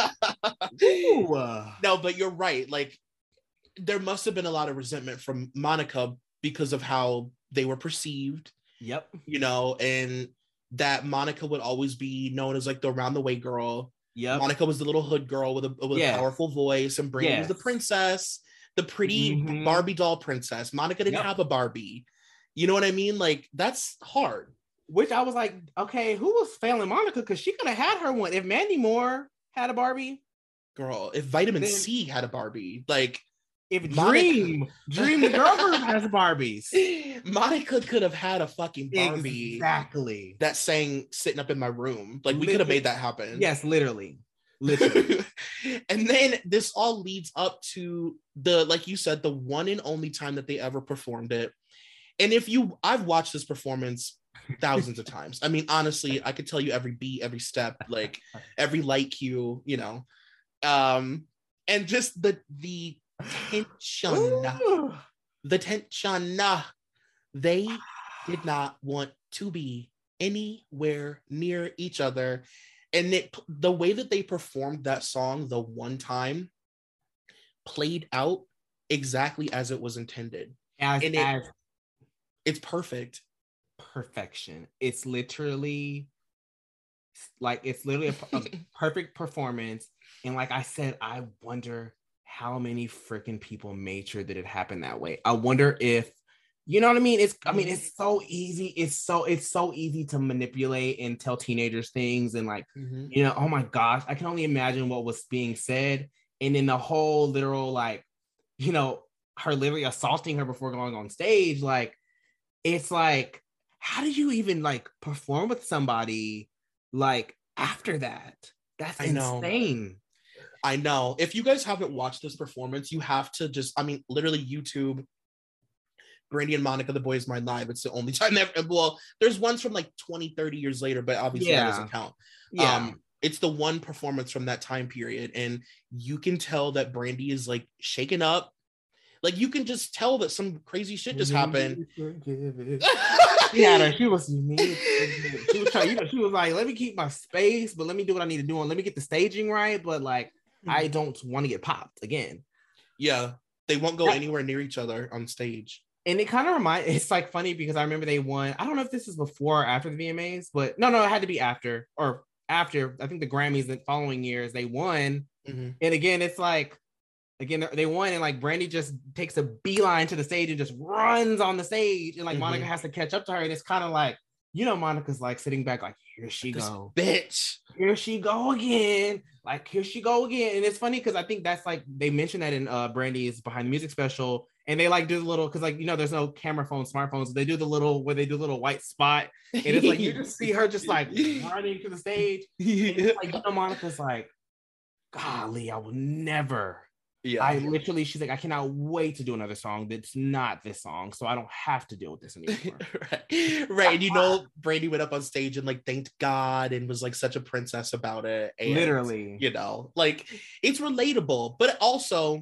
No, but you're right. Like, there must have been a lot of resentment from Monica because of how they were perceived. Yep. You know, and that Monica would always be known as like the around the way girl. Yep. Monica was the little hood girl with a, with yes. a powerful voice, and Brandy yes. was the princess, the pretty mm-hmm. Barbie doll princess. Monica didn't yep. have a Barbie. You know what I mean? Like, that's hard. Which I was like, okay, who was failing Monica? Because she could have had her one. If Mandy Moore had a Barbie. Girl, if Vitamin then, C had a Barbie, like, if Dream, Monica, Dream the girl group has Barbies. Monica could have had a fucking Barbie. Exactly. That sang Sitting Up in My Room. Like, we could have made that happen. Yes, literally. Literally. And then this all leads up to the, like you said, the one and only time that they ever performed it. And if you, I've watched this performance thousands of times. I mean, honestly, I could tell you every beat, every step, like every light cue, you know. Um, and just the, the, tension the tension they did not want to be anywhere near each other, and it the way that they performed that song the one time played out exactly as it was intended. As, and it, as it's perfect. Perfection. It's literally like, it's literally a, a perfect performance. And like I said, I wonder how many freaking people made sure that it happened that way. I wonder if, you know what I mean? It's, I mean, it's so easy. It's so, it's so easy to manipulate and tell teenagers things. And like, mm-hmm. you know, oh my gosh, I can only imagine what was being said. And then the whole literal, like, you know, her literally assaulting her before going on stage. Like, it's like, how do you even like perform with somebody like after that? That's I know. insane. I know. If you guys haven't watched this performance, you have to just, I mean, literally YouTube Brandy and Monica, The Boy Is Mine live. It's the only time that, well, there's ones from like twenty, thirty years later, but obviously yeah. that doesn't count. Yeah. Um, it's the one performance from that time period. And you can tell that Brandy is like shaken up. Like you can just tell that some crazy shit just happened. Yeah, she was she was trying, you know, she was like, let me keep my space, but let me do what I need to do and let me get the staging right. But like, mm-hmm. I don't want to get popped again. Yeah, they won't go yeah. anywhere near each other on stage. And it kind of reminds, it's like funny because I remember they won. I don't know if this is before or after the V M As, but no, no, it had to be after or after. I think the Grammys the following years they won. Mm-hmm. And again, it's like, again, they won and like Brandy just takes a beeline to the stage and just runs on the stage. And like mm-hmm. Monica has to catch up to her. And it's kind of like, you know, Monica's like sitting back like, here she this go. Bitch. Here she go again. Like, here she go again. And it's funny because I think that's like, they mentioned that in uh, Brandy's Behind the Music special. And they like do the little, because like, you know, there's no camera phones, smartphones. They do the little, where they do the little white spot. And it's like, you just see her just like running to the stage. And it's like, you know, Monica's like, golly, I will never. Yeah. I literally, she's like, I cannot wait to do another song that's not this song. So I don't have to deal with this anymore. right. Right. And you know, Brandy went up on stage and like thanked God and was like such a princess about it. And, literally. You know, like it's relatable, but also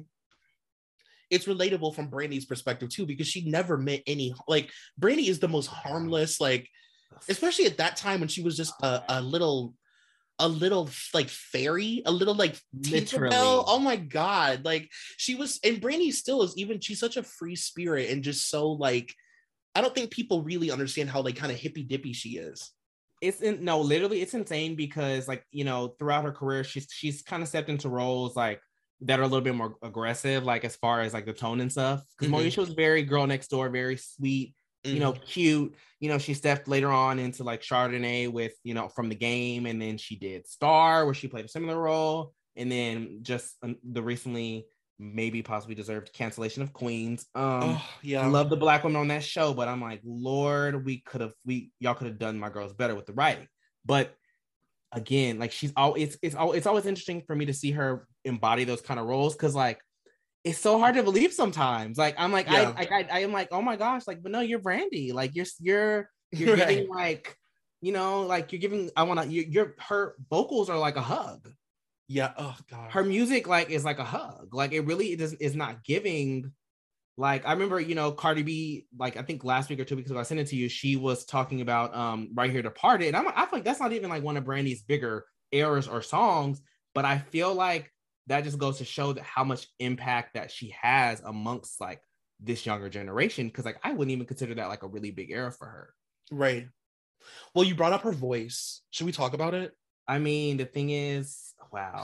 it's relatable from Brandy's perspective too, because she never meant any, like Brandy is the most harmless, like, especially at that time when she was just a, a little, a little like fairy, a little like Tinkerbell. Oh my God. Like she was, and Brandy still is even, she's such a free spirit and just so like, I don't think people really understand how like kind of hippy dippy she is. It's in, no, literally it's insane because like, you know, throughout her career, she's, she's kind of stepped into roles like that are a little bit more aggressive, like as far as like the tone and stuff. Because mm-hmm. Moesha was very girl next door, very sweet, mm-hmm. you know, cute. You know, she stepped later on into like Chardonnay with, you know, From the Game. And then she did Star, where she played a similar role. And then just um, the recently, maybe possibly deserved cancellation of Queens. Um, oh, yeah. I love the Black women on that show, but I'm like, Lord, we could have, we, y'all could have done my girls better with the writing. But again, like she's always, it's, it's, it's always interesting for me to see her embody those kind of roles. Cause like, it's so hard to believe sometimes. Like, I'm like, yeah. I, I, I am like, oh my gosh, like, but no, you're Brandy. Like you're, you're, you're right. giving like, you know, like you're giving, I want to, you're, you're, her vocals are like a hug. Yeah. Oh God. Her music like is like a hug. Like it really is, is not giving. Like I remember, you know, Cardi B, like I think last week or two weeks ago, I sent it to you. She was talking about um Right Here Departed. And I'm, I feel like that's not even like one of Brandy's bigger eras or songs, but I feel like that just goes to show that how much impact that she has amongst like this younger generation. Cause like I wouldn't even consider that like a really big era for her. Right. Well, you brought up her voice. Should we talk about it? I mean, the thing is, wow.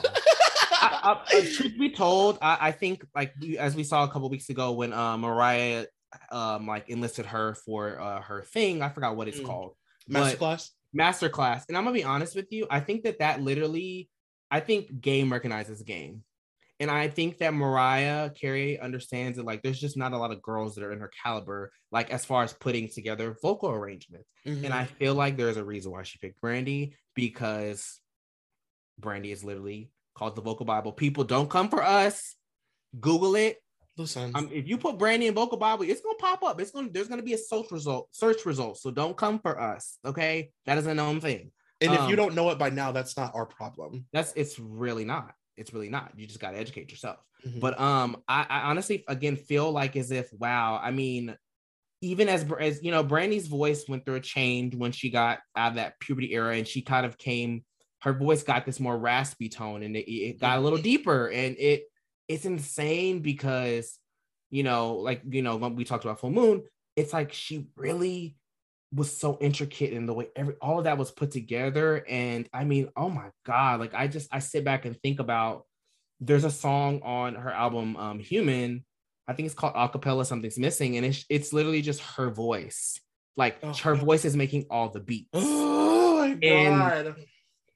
I, I, truth be told, I, I think like as we saw a couple weeks ago when uh, Mariah um like enlisted her for uh, her thing, I forgot what it's mm. called. Masterclass. Masterclass. And I'm gonna be honest with you, I think that that literally, I think game recognizes game, and I think that Mariah Carey understands that like there's just not a lot of girls that are in her caliber, like as far as putting together vocal arrangements. Mm-hmm. And I feel like there's a reason why she picked Brandy, because Brandy is literally called the Vocal Bible. People, don't come for us. Google it. Listen, um, if you put Brandy in Vocal Bible, it's gonna pop up. It's gonna there's gonna be a search result, search result. So don't come for us, okay? That is a known thing. And um, if you don't know it by now, that's not our problem. That's it's really not. It's really not. You just gotta educate yourself. Mm-hmm. But um, I, I honestly again feel like as if wow. I mean, even as as you know, Brandy's voice went through a change when she got out of that puberty era, and she kind of came. Her voice got this more raspy tone, and it, it got a little deeper, and it it's insane because you know, like, you know, when we talked about Full Moon, it's like she really was so intricate in the way every all of that was put together. And I mean, oh my God, like I just I sit back and think about there's a song on her album, um, Human, I think it's called Acapella Something's Missing, and it's it's literally just her voice. Like oh. her voice is making all the beats. Oh my God. And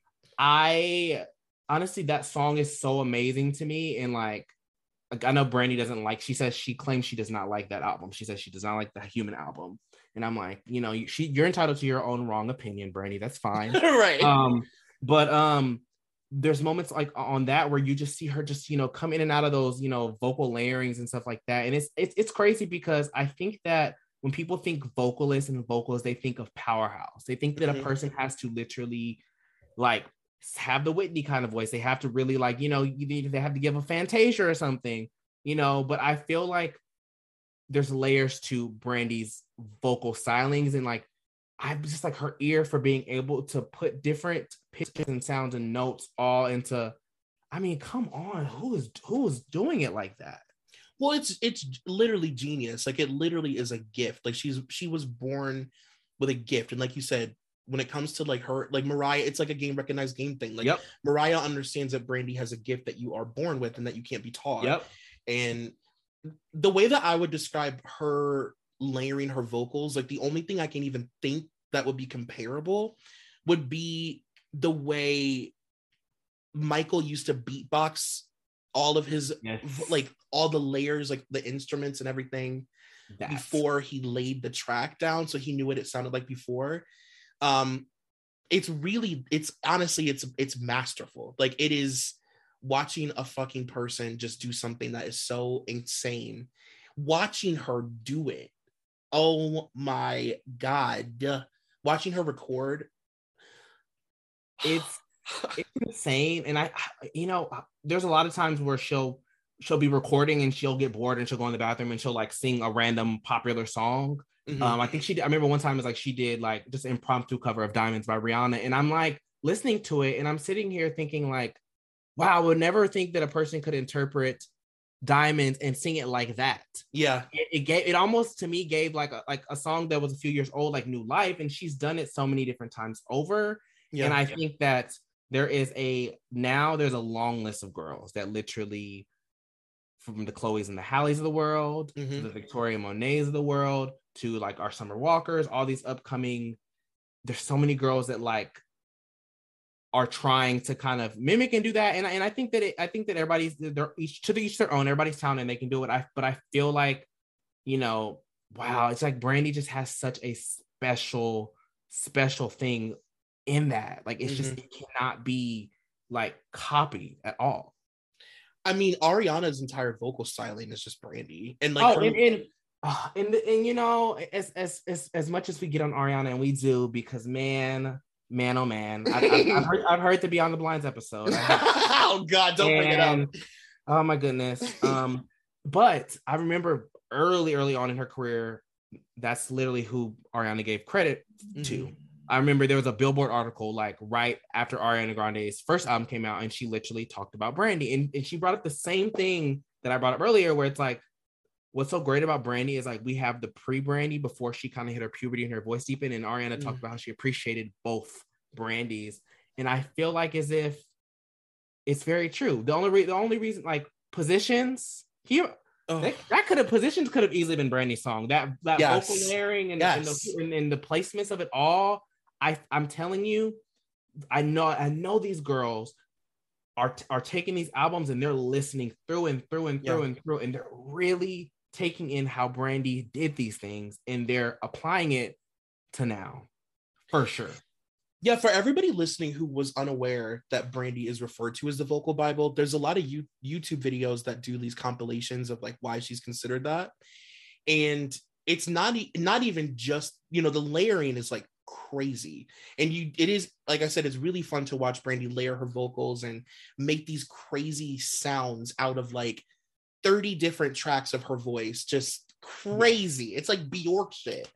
I honestly, that song is so amazing to me. And like, like I know Brandy doesn't like, she says she claims she does not like that album. She says she does not like the Human album. And I'm like, you know, you, she, you're entitled to your own wrong opinion, Brandy. That's fine. Right. Um, but um, there's moments like on that where you just see her just, you know, come in and out of those, you know, vocal layerings and stuff like that. And it's it's it's crazy because I think that when people think vocalists and vocals, they think of powerhouse. They think that mm-hmm. a person has to literally like have the Whitney kind of voice. They have to really like, you know, you, they have to give a Fantasia or something, you know, but I feel like there's layers to Brandy's vocal stylings, and like I'm just like her ear for being able to put different pitches and sounds and notes all into, I mean, come on, who is who is doing it like that? Well, it's it's literally genius. Like it literally is a gift. Like she's she was born with a gift. And like you said, when it comes to like her, like Mariah, it's like a game recognized game thing. Like yep. Mariah understands that Brandy has a gift that you are born with and that you can't be taught. Yep. And the way that I would describe her layering her vocals, like the only thing I can even think that would be comparable would be the way Michael used to beatbox all of his yes. like all the layers, like the instruments and everything That's... before he laid the track down, so he knew what it sounded like before. Um it's really it's honestly it's it's masterful. Like it is watching a fucking person just do something that is so insane, watching her do it. Oh my God. Watching her record, it's it's insane. And I, you know, there's a lot of times where she'll she'll be recording and she'll get bored and she'll go in the bathroom and she'll like sing a random popular song. Mm-hmm. Um, I think she did, I remember one time it was like she did like just impromptu cover of Diamonds by Rihanna. And I'm like listening to it and I'm sitting here thinking like, wow, I would never think that a person could interpret Diamonds and sing it like that. Yeah. It, it gave it almost to me gave like a like a song that was a few years old, like new life. And she's done it so many different times over. Yeah. And I yeah. think that there is a now there's a long list of girls that literally, from the Chloes and the Halleys of the world, mm-hmm. to the Victoria Monets of the world, to like our Summer Walkers, all these upcoming, there's so many girls that like are trying to kind of mimic and do that. And, and I think that it, I think that everybody's, they're each to each their own, everybody's talented and they can do it. I, but I feel like, you know, wow, it's like Brandy just has such a special, special thing in that. Like, it's mm-hmm. just, it cannot be like copied at all. I mean, Ariana's entire vocal styling is just Brandy. And like, oh, her- and, and, uh, and, and, you know, as, as, as, as much as we get on Ariana, and we do, because man, Man, oh man! I, I, I've heard I've heard the Beyond the Blinds episode. Oh God, don't and, bring it up. Oh my goodness. Um, but I remember early, early on in her career, that's literally who Ariana gave credit mm-hmm. to. I remember there was a Billboard article like right after Ariana Grande's first album came out, and she literally talked about Brandy, and, and she brought up the same thing that I brought up earlier, where it's like, what's so great about Brandy is like we have the pre-Brandy before she kind of hit her puberty and her voice deepened, and Ariana mm. talked about how she appreciated both Brandys, and I feel like as if it's very true. The only re- the only reason like Positions here oh. they, that could have Positions could have easily been Brandy's song. That that yes. vocal layering and, yes. and, the, and, and the placements of it all. I I'm telling you, I know I know these girls are are taking these albums and they're listening through and through and through yeah. and through, and they're really taking in how Brandy did these things, and they're applying it to now, for sure. Yeah, for everybody listening who was unaware that Brandy is referred to as the vocal Bible, there's a lot of U- YouTube videos that do these compilations of like why she's considered that. And it's not e- not even just, you know, the layering is like crazy. And you it is, like I said, it's really fun to watch Brandy layer her vocals and make these crazy sounds out of like thirty different tracks of her voice. Just crazy. It's like Bjork shit.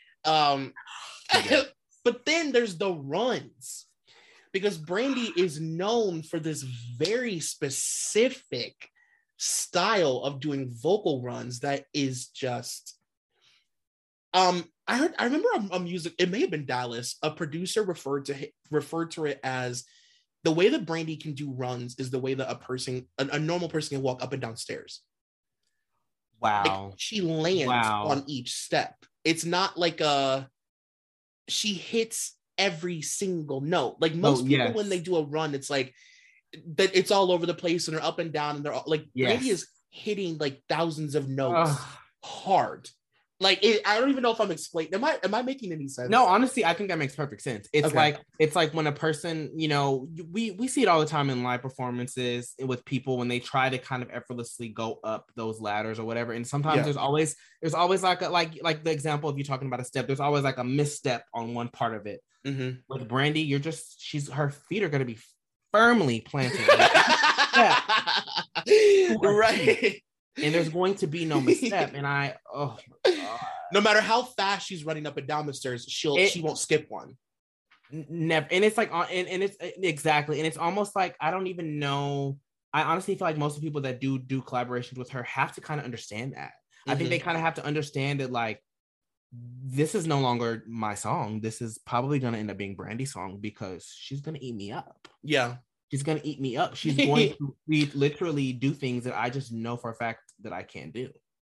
Um yeah. But then there's the runs, because Brandy is known for this very specific style of doing vocal runs that is just um I heard I remember a, a music, it may have been Dallas, a producer referred to referred to it as the way that Brandy can do runs is the way that a person a, a normal person can walk up and down stairs. Wow. Like, she lands wow. on each step. It's not like a she hits every single note. Like most oh, people yes. when they do a run, it's like that it's all over the place and they're up and down and they're all, like yes. Brandy is hitting like thousands of notes Ugh. hard. Like it, I don't even know if I'm explaining. Am I am I making any sense? No, honestly, I think that makes perfect sense. It's okay. like it's like when a person, you know, we we see it all the time in live performances with people when they try to kind of effortlessly go up those ladders or whatever. And sometimes yeah. there's always there's always like a, like like the example of you talking about a step. There's always like a misstep on one part of it. Mm-hmm. With Brandy, you're just she's her feet are going to be firmly planted. Right. And there's going to be no misstep. And I, oh my God. No matter how fast she's running up and down the stairs, she'll it, she won't skip one. Never. And it's like, and, and it's exactly, and it's almost like I don't even know. I honestly feel like most of the people that do do collaborations with her have to kind of understand that. Mm-hmm. I think they kind of have to understand that, like, this is no longer my song. This is probably going to end up being Brandy's song because she's going to eat me up. Yeah. She's going to eat me up. She's going to re- literally do things that I just know for a fact that I can't do.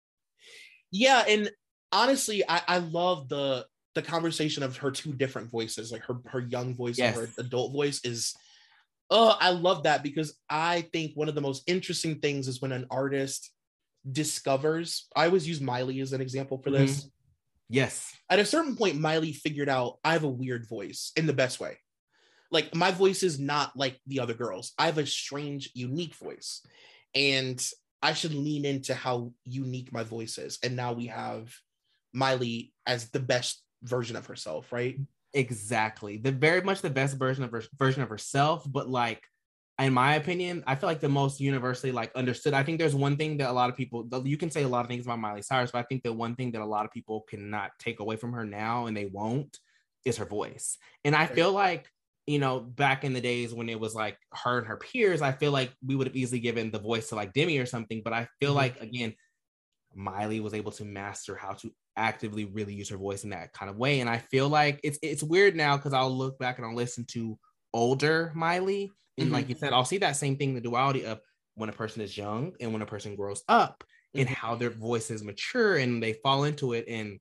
Yeah. And honestly, I, I love the the conversation of her two different voices, like her, her young voice yes. and her adult voice is, oh, I love that because I think one of the most interesting things is when an artist discovers, I always use Miley as an example for this. Mm-hmm. Yes. At a certain point, Miley figured out I have a weird voice in the best way. Like my voice is not like the other girls. I have a strange, unique voice. And I should lean into how unique my voice is. And now we have Miley as the best version of herself, right? Exactly. The very much the best version of her version of herself, but like in my opinion, I feel like the most universally like understood. I think there's one thing that a lot of people, you can say a lot of things about Miley Cyrus, but I think that one thing that a lot of people cannot take away from her now, and they won't, is her voice. And I feel like, you know, back in the days when it was like her and her peers, I feel like we would have easily given the voice to like Demi or something. But I feel mm-hmm. like, again, Miley was able to master how to actively really use her voice in that kind of way. And I feel like it's it's weird now because I'll look back and I'll listen to older Miley. And mm-hmm. like you said, I'll see that same thing, the duality of when a person is young and when a person grows up mm-hmm. and how their voices mature and they fall into it. And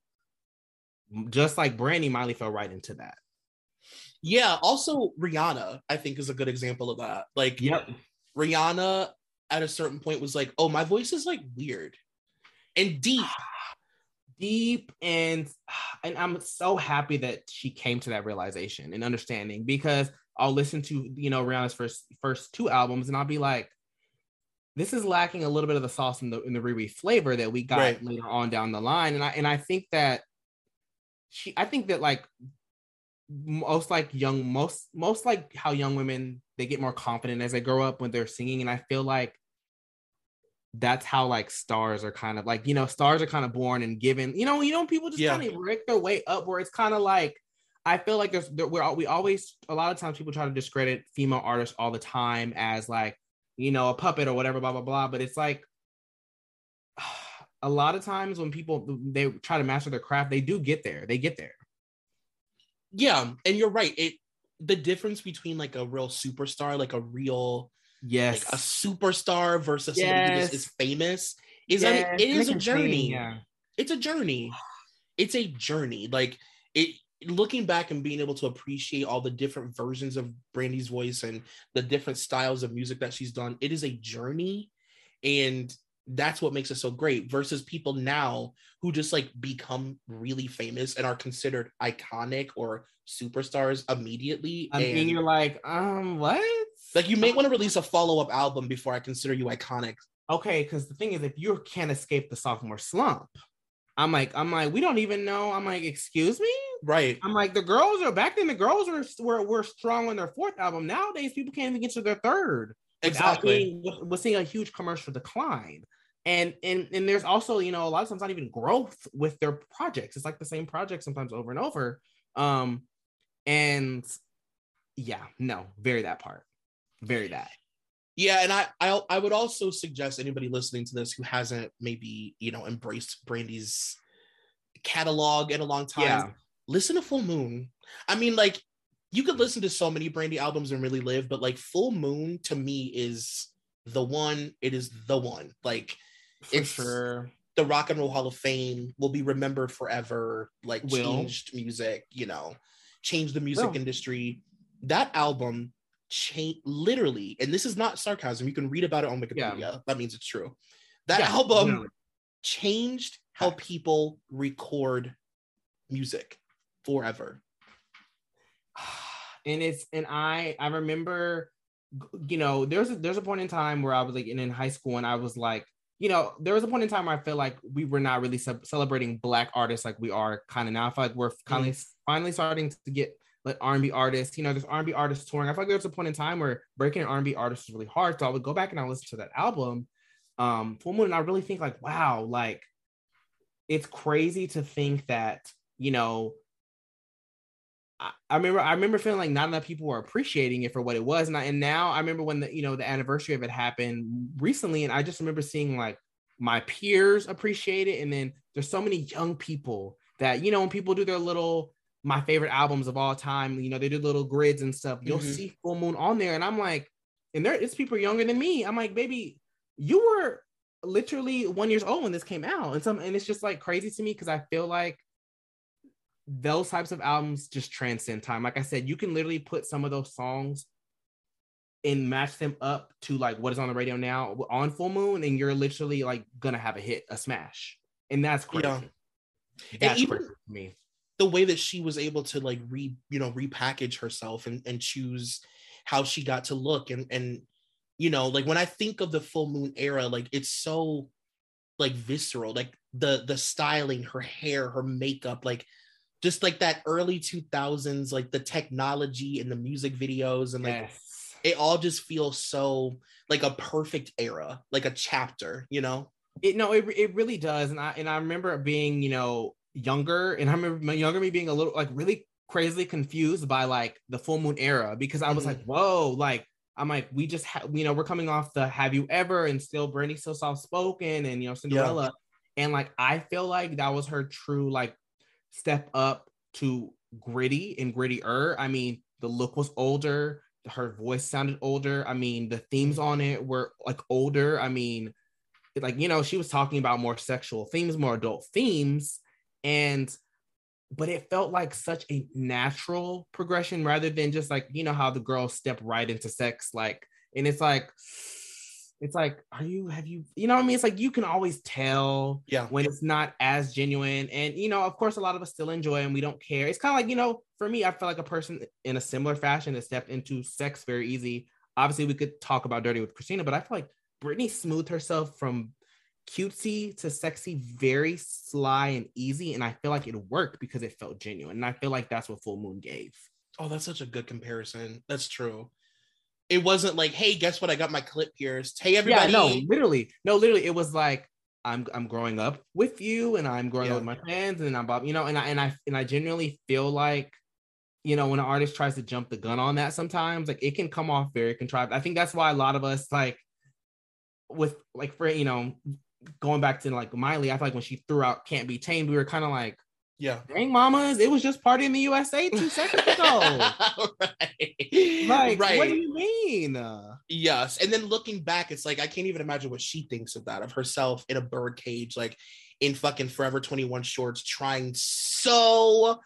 just like Brandy, Miley fell right into that. Yeah. Also, Rihanna, I think, is a good example of that. Like, yep. Rihanna at a certain point was like, oh, my voice is like weird and deep. Deep and and I'm so happy that she came to that realization and understanding, because I'll listen to, you know, Rihanna's first first two albums and I'll be like, this is lacking a little bit of the sauce in the in the Riri flavor that we got right. later on down the line. And I and I think that she I think that like most like young most most like how young women, they get more confident as they grow up when they're singing. And I feel like that's how like stars are kind of like, you know, stars are kind of born and given, you know, you know, people just yeah. kind of break their way up, where it's kind of like, I feel like there's, there, we're, we always, a lot of times people try to discredit female artists all the time as like, you know, a puppet or whatever, blah, blah, blah. But it's like, a lot of times when people, they try to master their craft, they do get there. They get there. Yeah. And you're right. It, the difference between like a real superstar, like a real, yes, like a superstar versus yes. somebody who just is famous is yes. I mean, it is a journey. Yeah. It's a journey. It's a journey. Like it, looking back and being able to appreciate all the different versions of Brandy's voice and the different styles of music that she's done, it is a journey. And that's what makes it so great versus people now who just like become really famous and are considered iconic or superstars immediately. I mean, and you're like, um, what? Like, you may want to release a follow-up album before I consider you iconic. Okay, because the thing is, if you can't escape the sophomore slump, I'm like, I'm like, we don't even know. I'm like, excuse me? Right. I'm like, the girls are, back then the girls were, were, were strong on their fourth album. Nowadays, people can't even get to their third. Exactly. Being, we're seeing a huge commercial decline. And, and, and there's also, you know, a lot of times not even growth with their projects. It's like the same project sometimes over and over. Um, and yeah, no, very that part. Very that. Yeah, and I, I I would also suggest anybody listening to this who hasn't maybe, you know, embraced Brandy's catalog in a long time, Yeah. listen to Full Moon. I mean, like, you could listen to so many Brandy albums and really live, but like Full Moon to me is the one. It is the one. Like, For it's sure. the Rock and Roll Hall of Fame, will be remembered forever. Like, Will. changed music, you know, changed the music Will. industry. That album changed literally, and this is not sarcasm. You can read about it on Wikipedia. Yeah. That means it's true. That Yeah, album really. changed how people record music forever. And it's and I I remember, you know, there's a, there's a point in time where I was like in, in high school, and I was like, you know, there was a point in time where I felt like we were not really ce- celebrating Black artists like we are kind of now. I feel like we're kind of mm. finally starting to get like R and B artists. You know, there's R and B artists touring. I feel like there was a point in time where breaking an R and B artist was really hard. So I would go back and I listen to that album, um, Full Moon, and I really think like, wow, like it's crazy to think that, you know, I, I remember I remember feeling like not enough people were appreciating it for what it was. And, I, and now I remember when the, you know, the anniversary of it happened recently, and I just remember seeing like my peers appreciate it. And then there's so many young people that, you know, when people do their little, my favorite albums of all time, you know, they do little grids and stuff, you'll mm-hmm. see Full Moon on there. And I'm like, and there it's people younger than me. I'm like, baby, you were literally one years old when this came out. And some, and it's just like crazy to me, because I feel like those types of albums just transcend time. Like I said, you can literally put some of those songs and match them up to like what is on the radio now on Full Moon, and you're literally like gonna have a hit, a smash. And that's crazy. Yeah. That's and even crazy for me. The way that she was able to like re, you know, repackage herself and, and choose how she got to look. And, and, you know, like when I think of the Full Moon era, like it's so like visceral, like the, the styling, her hair, her makeup, like just like that early two thousands, like the technology and the music videos, and like yes. it all just feels so like a perfect era, like a chapter, you know? It no, it, it really does. And I and I remember being, you know, younger, and I remember my younger me being a little like really crazily confused by like the Full Moon era, because I was mm-hmm. like, whoa, like I'm like, we just ha- you know, we're coming off the Have You Ever, and still Brandy still soft spoken, and you know, Cinderella, yeah. and like I feel like that was her true like step up to gritty and grittier. I mean, the look was older, her voice sounded older. I mean, the themes on it were like older. I mean, like, you know, she was talking about more sexual themes, more adult themes, and but it felt like such a natural progression rather than just like, you know, how the girls step right into sex, like, and it's like it's like, are you, have you, you know what I mean? It's like, you can always tell yeah. when it's not as genuine. And, you know, of course, a lot of us still enjoy and we don't care. It's kind of like, you know, for me, I feel like a person in a similar fashion that stepped into sex very easy. Obviously, we could talk about Dirty with Christina, but I feel like Britney smoothed herself from cutesy to sexy very sly and easy. And I feel like it worked because it felt genuine. And I feel like that's what Full Moon gave. Oh, that's such a good comparison. That's true. It wasn't like, hey, guess what? I got my clip pierced. Hey, everybody. Yeah, no, literally. No, literally. It was like, I'm I'm growing up with you, and I'm growing yeah. up with my fans, and I'm, you know, and I and I and I genuinely feel like, you know, when an artist tries to jump the gun on that, sometimes like it can come off very contrived. I think that's why a lot of us like, with like for you know, going back to like Miley, I feel like when she threw out "Can't Be Tamed," we were kind of like, yeah, dang mamas, it was just Party in the U S A two seconds ago. right. Like, right. What do you mean? Yes. And then looking back, it's like, I can't even imagine what she thinks of that, of herself in a bird cage, like in fucking Forever twenty-one shorts, trying so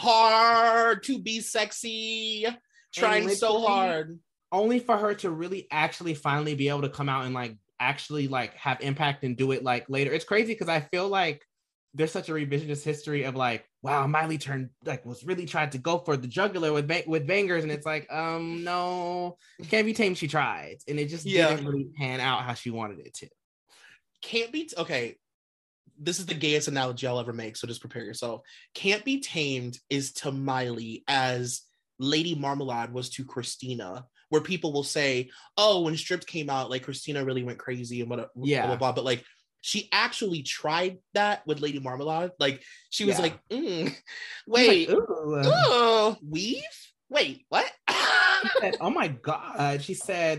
hard to be sexy, trying so hard. Only for her to really actually finally be able to come out and like actually like have impact and do it like later. It's crazy because I feel like there's such a revisionist history of like, wow, Miley turned like was really tried to go for the jugular with ba- with bangers, and it's like, um, no, Can't Be Tamed. She tried, and it just yeah. didn't really pan out how she wanted it to. Can't Be t- okay. This is the gayest analogy I'll ever make, so just prepare yourself. Can't Be Tamed is to Miley as Lady Marmalade was to Christina, where people will say, oh, when Stripped came out, like Christina really went crazy and what, yeah, blah, blah, blah. But like, she actually tried that with Lady Marmalade. Like, she was yeah. like, mm, wait, like, ooh, uh, weave? Wait, what? She said, oh my God. She said,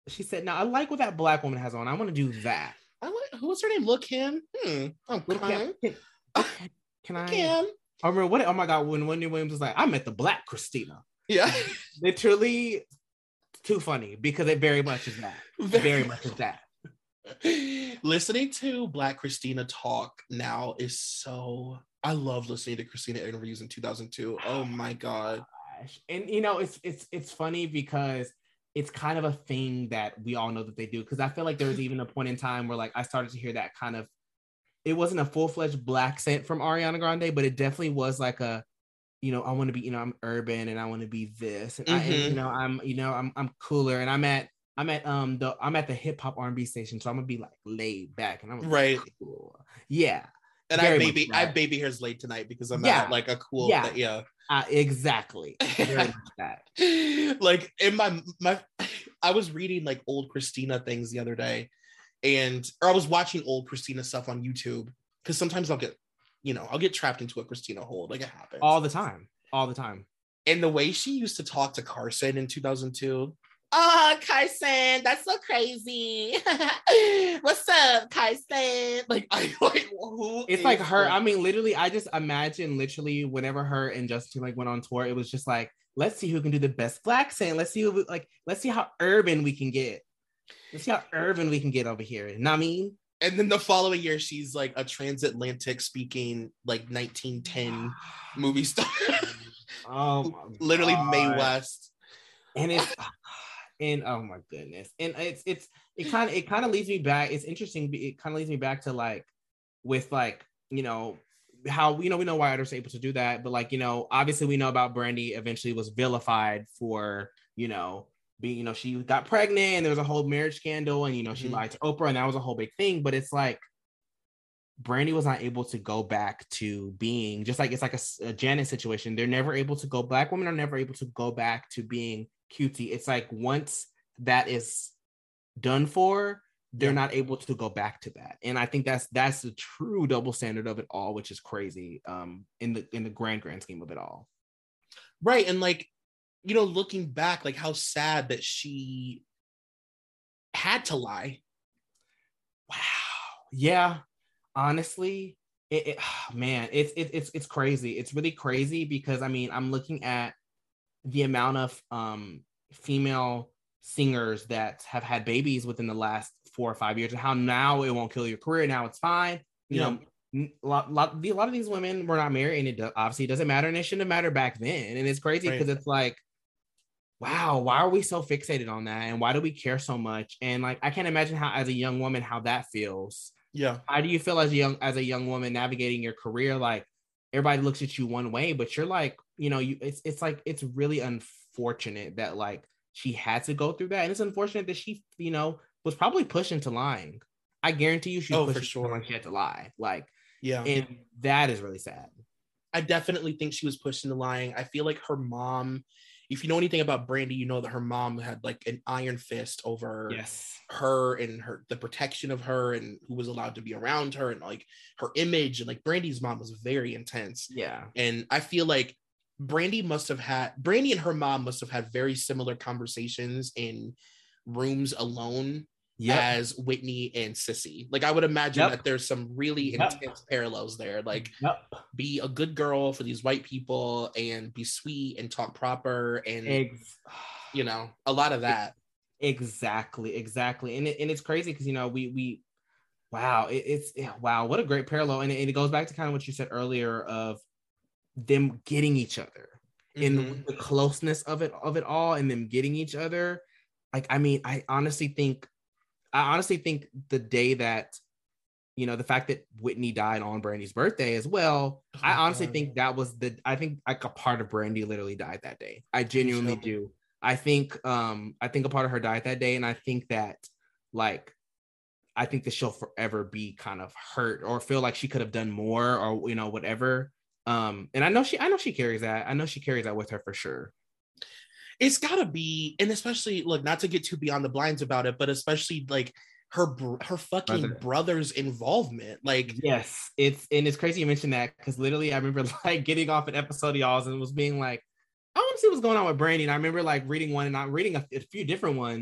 She said, "Now I like what that black woman has on. I want to do that." I like, what's her name? Look Kim. Hmm. Okay. Can, okay. Can I? Kim. I remember what? Oh my God! When Wendy Williams was like, "I met the black Christina." Yeah. Literally, too funny because it very much is that. Very, very much is that. Listening to Black Christina talk now is so. I love listening to Christina interviews in two thousand two. Oh my God. Gosh. And you know, it's it's it's funny because it's kind of a thing that we all know that they do. Because I feel like there was even a point in time where like I started to hear that kind of. It wasn't a full-fledged black scent from Ariana Grande, but it definitely was like a, you know, I want to be, you know, I'm urban and I want to be this, and, mm-hmm. I, and you know, I'm, you know, I'm I'm cooler, and I'm at I'm at um the I'm at the hip hop R and B station, so I'm gonna be like laid back, and I'm right, cool. Yeah. And I baby I baby hairs late tonight because I'm yeah. at like a cool yeah th- yeah uh, exactly very much that. Like in my my I was reading like old Christina things the other day, and or I was watching old Christina stuff on YouTube because sometimes I'll get you know I'll get trapped into a Christina hole, like it happens all the time all the time. And the way she used to talk to Carson in two thousand two. Oh, Carson, that's so crazy. What's up, Carson? Like, I like who it's like her. That? I mean, literally, I just imagine literally whenever her and Justin like went on tour, it was just like, let's see who can do the best black accent. Let's see who we, like, let's see how urban we can get. Let's see how urban we can get over here. You know what I mean? And then the following year, she's like a transatlantic speaking, like nineteen ten movie star. Oh, literally God. Mae West. And it's. And oh my goodness, and it's it's it kind of it kind of leads me back. It's interesting. It kind of leads me back to like with like you know how you know we know why others are able to do that, but like you know obviously we know about Brandy eventually was vilified for you know being you know she got pregnant and there was a whole marriage scandal and you know she mm-hmm. lied to Oprah and that was a whole big thing. But it's like Brandy was not able to go back to being just like it's like a, a Janet situation. They're never able to go. Black women are never able to go back to being cutie. It's like once that is done for, they're yeah. not able to go back to that. And I think that's that's the true double standard of it all, which is crazy um in the in the grand grand scheme of it all. Right. And like you know looking back, like how sad that she had to lie. Wow. Yeah, honestly it, it oh, man it's it, it's it's crazy. It's really crazy because I mean I'm looking at the amount of um, female singers that have had babies within the last four or five years and how now it won't kill your career. Now it's fine. You yeah. know, a lot, lot, a lot of these women were not married and it do, obviously doesn't matter and it shouldn't have mattered back then. And it's crazy because right. it's like, wow, why are we so fixated on that? And why do we care so much? And like, I can't imagine how, as a young woman, how that feels. Yeah. How do you feel as a young, as a young woman navigating your career? Like everybody looks at you one way, but you're like, you know, you it's it's like it's really unfortunate that like she had to go through that, and it's unfortunate that she, you know, was probably pushed into lying. I guarantee you, she was oh, pushed for sure. when she had to lie. Like, yeah, and that is really sad. I definitely think she was pushed into lying. I feel like her mom. If you know anything about Brandy, you know that her mom had like an iron fist over yes. her and her the protection of her and who was allowed to be around her and like her image. And like Brandy's mom was very intense. Yeah. And I feel like Brandy must have had Brandy and her mom must have had very similar conversations in rooms alone yep. as Whitney and Sissy. Like I would imagine yep. that there's some really yep. intense parallels there. Like yep. be a good girl for these white people and be sweet and talk proper and Ex- you know a lot of that. Exactly, exactly. And it, and it's crazy because you know we we wow it, it's yeah, wow what a great parallel and it, and it goes back to kind of what you said earlier of them getting each other mm-hmm. and the closeness of it of it all and them getting each other. Like I mean I honestly think I honestly think the day that you know the fact that Whitney died on Brandy's birthday as well oh, I honestly God. think that was the I think like a part of Brandy literally died that day. I genuinely sure. do. I think um I think a part of her died that day and I think that like I think that she'll forever be kind of hurt or feel like she could have done more or you know whatever. Um, and I know she, I know she carries that. I know she carries that with her for sure. It's gotta be, and especially look, not to get too beyond the blinds about it, but especially like her, her fucking Brother. brother's involvement. Like, yes, it's and it's crazy you mentioned that because literally I remember like getting off an episode of y'all's and it was being like, I want to see what's going on with Brandy. And I remember like reading one and I'm reading a, a few different ones,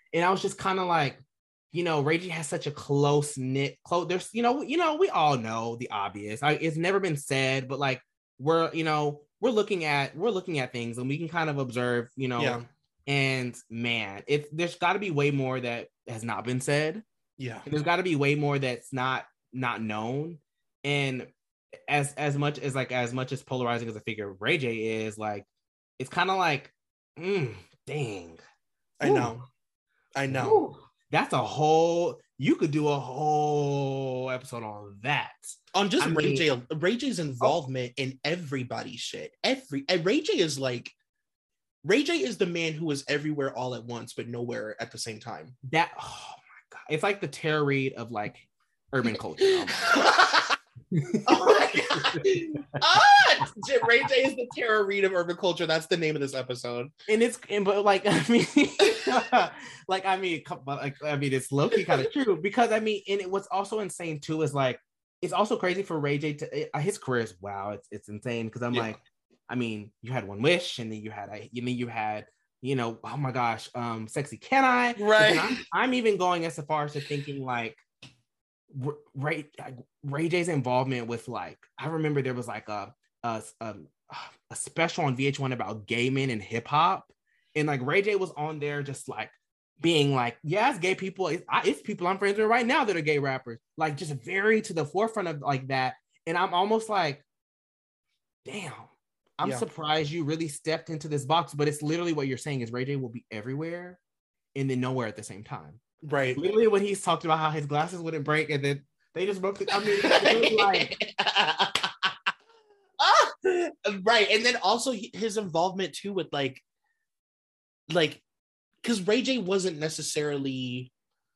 And I was just kind of like, you know, Ray J has such a close knit, close. There's, you know, you know, we all know the obvious. I, it's never been said, but like we're, you know, we're looking at we're looking at things, and we can kind of observe, you know. Yeah. And man, it there's got to be way more that has not been said. Yeah. And there's got to be way more that's not not known. And as as much as like as much as polarizing as a figure Ray J is, like it's kind of like, mm, dang. I Ooh. know. I know. Ooh. That's a whole, you could do a whole episode on that. On just I Ray mean, J, Ray J's involvement oh. in everybody's shit. Every and Ray J is like, Ray J is the man who is everywhere all at once, but nowhere at the same time. That, oh my God. It's like the Tara Reid of like urban culture. Oh oh my God. Ah, Ray J is the Tara Reid of urban culture. That's the name of this episode. And it's, and, but like, I mean, like, I mean, like, I mean, it's low-key kind of true because I mean, and it, what's also insane too is like, it's also crazy for Ray J to, uh, his career is, wow, it's, it's insane because I'm yeah. like, I mean, you had One Wish and then you had, I, you mean, you had, you know, oh my gosh, um, Sexy Can I? Right. I'm, I'm even going as far as to thinking like, Ray Ray J's involvement with like, I remember there was like a a, a, a special on V H one about gay men and hip hop, and like Ray J was on there just like being like, yeah, it's gay people, it's, I, it's people I'm friends with right now that are gay rappers, like just very to the forefront of like that, and I'm almost like, damn, I'm yeah. surprised you really stepped into this box, but it's literally what you're saying is Ray J will be everywhere and then nowhere at the same time. Right. Literally when he's talked about how his glasses wouldn't break and then they just broke the, I mean, it was like ah, right. And then also his involvement too with like like because Ray J wasn't necessarily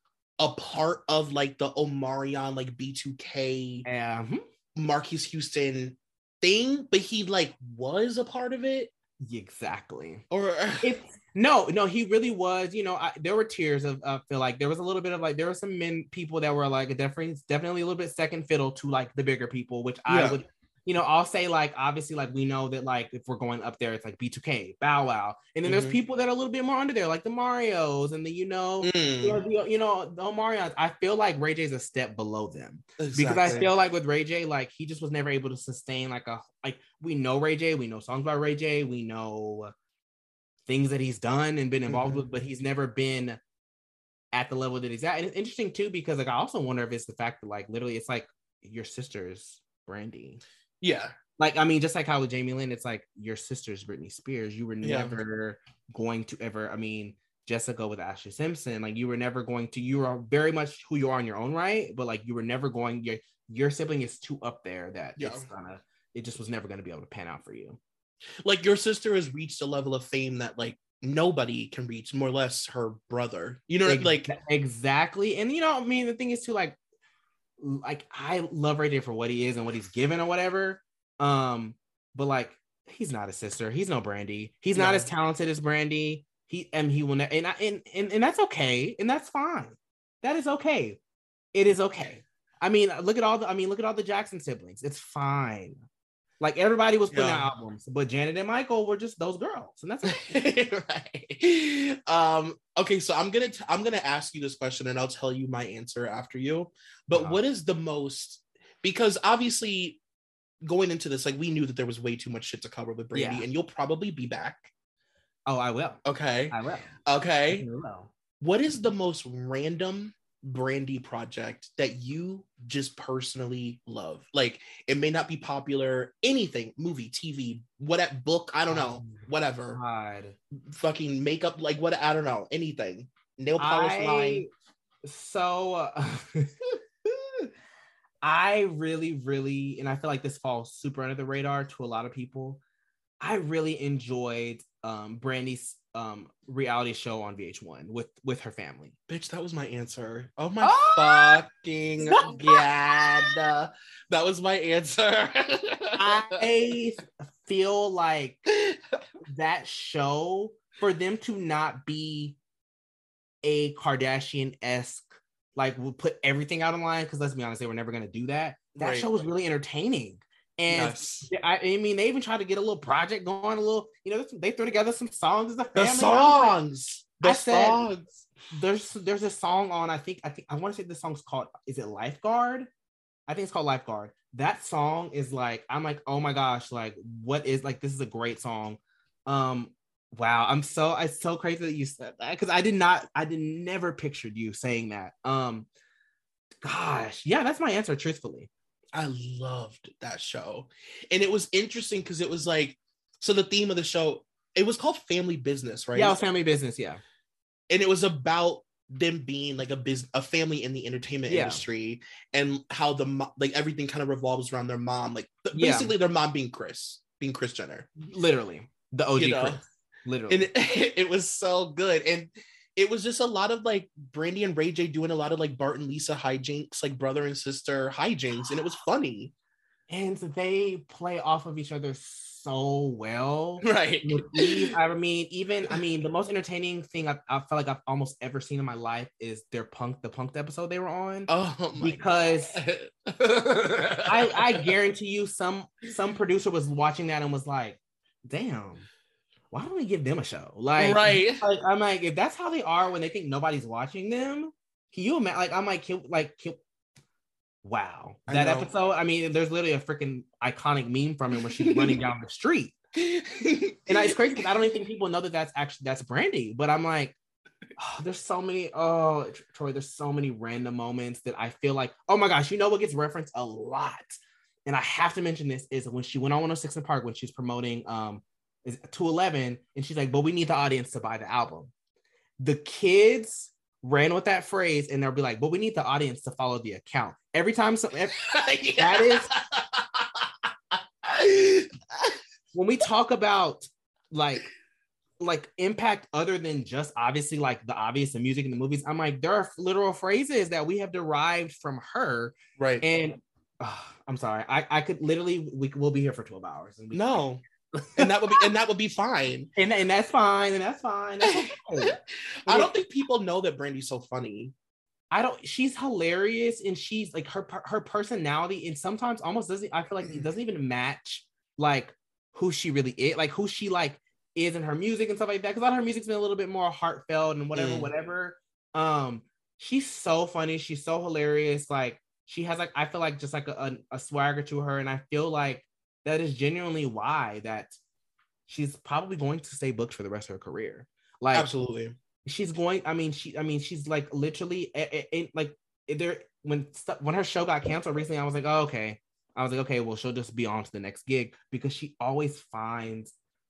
a part of like the Omarion like B two K um, Marquise Houston thing, but he like was a part of it. Exactly. Or it's no, no, he really was. You know, I, there were tears of. I feel like there was a little bit of like there were some men people that were like definitely, definitely a little bit second fiddle to like the bigger people, which yeah. I would, you know, I'll say like obviously like we know that like if we're going up there, it's like B two K, Bow Wow, and then mm-hmm. there's people that are a little bit more under there, like the Marios and the you know, mm. you know, the, you know, the Omarions. I feel like Ray J's a step below them exactly. because I feel like with Ray J, like he just was never able to sustain like a like we know Ray J, we know songs about Ray J, we know things that he's done and been involved mm-hmm. with, but he's never been at the level that he's at. And it's interesting too, because like I also wonder if it's the fact that like literally it's like your sister's Brandy. Yeah. Like, I mean, just like how with Jamie Lynn, it's like your sister's Britney Spears. You were never yeah. going to ever, I mean, Jessica with Ashley Simpson, like you were never going to, you are very much who you are in your own right, but like you were never going, your, your sibling is too up there that yeah. it's gonna, it just was never going to be able to pan out for you. Like your sister has reached a level of fame that like nobody can reach, more or less her brother. You know, Ex- like exactly. And you know, I mean, the thing is too, like, like I love Ray J for what he is and what he's given or whatever. Um, but like he's not a sister. He's no Brandy. He's no. not as talented as Brandy. He and he will, ne- and, I, and and and that's okay, and that's fine. That is okay. It is okay. I mean, look at all the. I mean, look at all the Jackson siblings. It's fine. Like everybody was putting yeah. out albums, but Janet and Michael were just those girls, and that's it. right. Um. Okay, so I'm gonna t- I'm gonna ask you this question, and I'll tell you my answer after you. But wow. what is the most? Because obviously, going into this, like we knew that there was way too much shit to cover with Brandy, yeah. and you'll probably be back. Oh, I will. Okay. I will. Okay. I will. What is the most random Brandy project that you just personally love? Like it may not be popular, anything, movie, T V, whatever, book, I don't know, whatever. God. Fucking makeup, like what, I don't know, anything. Nail polish I, line. So uh, I really, really, and I feel like this falls super under the radar to a lot of people. I really enjoyed um, Brandy's um reality show on V H one with with her family. Bitch, that was my answer. Oh my oh! fucking god. That was my answer. I feel like that show, for them to not be a Kardashian-esque, like we'll put everything out online, because let's be honest, they were never going to do that. That right. show was really entertaining. And yes. I, I mean, they even tried to get a little project going, a little, you know, they threw together some songs as a family. The songs, The I said songs. there's there's a song on. I think I think I want to say the song's called. Is it Lifeguard? I think it's called Lifeguard. That song is like, I'm like, oh my gosh, like what is like this is a great song. Um, wow, I'm so it's so crazy that you said that because I did not, I did never pictured you saying that. Um, gosh, yeah, that's my answer, truthfully. I loved that show. And it was interesting because it was like, so the theme of the show, it was called Family Business, right? Yeah, it was Family Business, yeah. And it was about them being like a business, a family in the entertainment yeah. industry, and how the like everything kind of revolves around their mom, like th- yeah. basically their mom being Kris, being Kris Jenner, literally the O G, you know? Kris, literally. And it, it was so good, and it was just a lot of like Brandy and Ray J doing a lot of like Bart and Lisa hijinks, like brother and sister hijinks, and it was funny. And they play off of each other so well, right? Eve, I mean, even I mean, the most entertaining thing I, I felt like I've almost ever seen in my life is their punk, the Punk'd episode they were on. Oh, my because I, I guarantee you, some some producer was watching that and was like, "Damn, why don't we give them a show?" Like, right? Like, I'm like, if that's how they are when they think nobody's watching them, can you imagine? Like, I'm like, can, like. Can, Wow, that I episode. I mean, there's literally a freaking iconic meme from it where she's running down the street, and it's crazy because I don't even think people know that that's actually that's Brandy. But I'm like, oh, there's so many. Oh, Troy, there's so many random moments that I feel like, oh my gosh, you know what gets referenced a lot, and I have to mention this is when she went on one oh six in Park when she's promoting um is two eleven, and she's like, but we need the audience to buy the album. The kids ran with that phrase, and they'll be like, but we need the audience to follow the account. Every time some every, that is when we talk about like like impact other than just obviously like the obvious, the music and the movies. I'm like, there are literal phrases that we have derived from her. Right. And oh, I'm sorry. I, I could literally we will be here for twelve hours. And we no. and that would be and that would be fine. And, and that's fine. And that's fine. That's okay. I don't think people know that Brandy's so funny. I don't, she's hilarious, and she's like her her personality, and sometimes almost doesn't, I feel like it doesn't even match like who she really is, like who she like is in her music and stuff like that. Because a lot of her music's been a little bit more heartfelt and whatever, mm. whatever. Um, she's so funny, she's so hilarious. Like she has like, I feel like just like a, a, a swagger to her, and I feel like that is genuinely why that she's probably going to stay booked for the rest of her career. Like absolutely. She's going. I mean, she. I mean, she's like literally. It, it, like there when when her show got canceled recently, I was like, oh, okay. I was like, okay, well, she'll just be on to the next gig because she always finds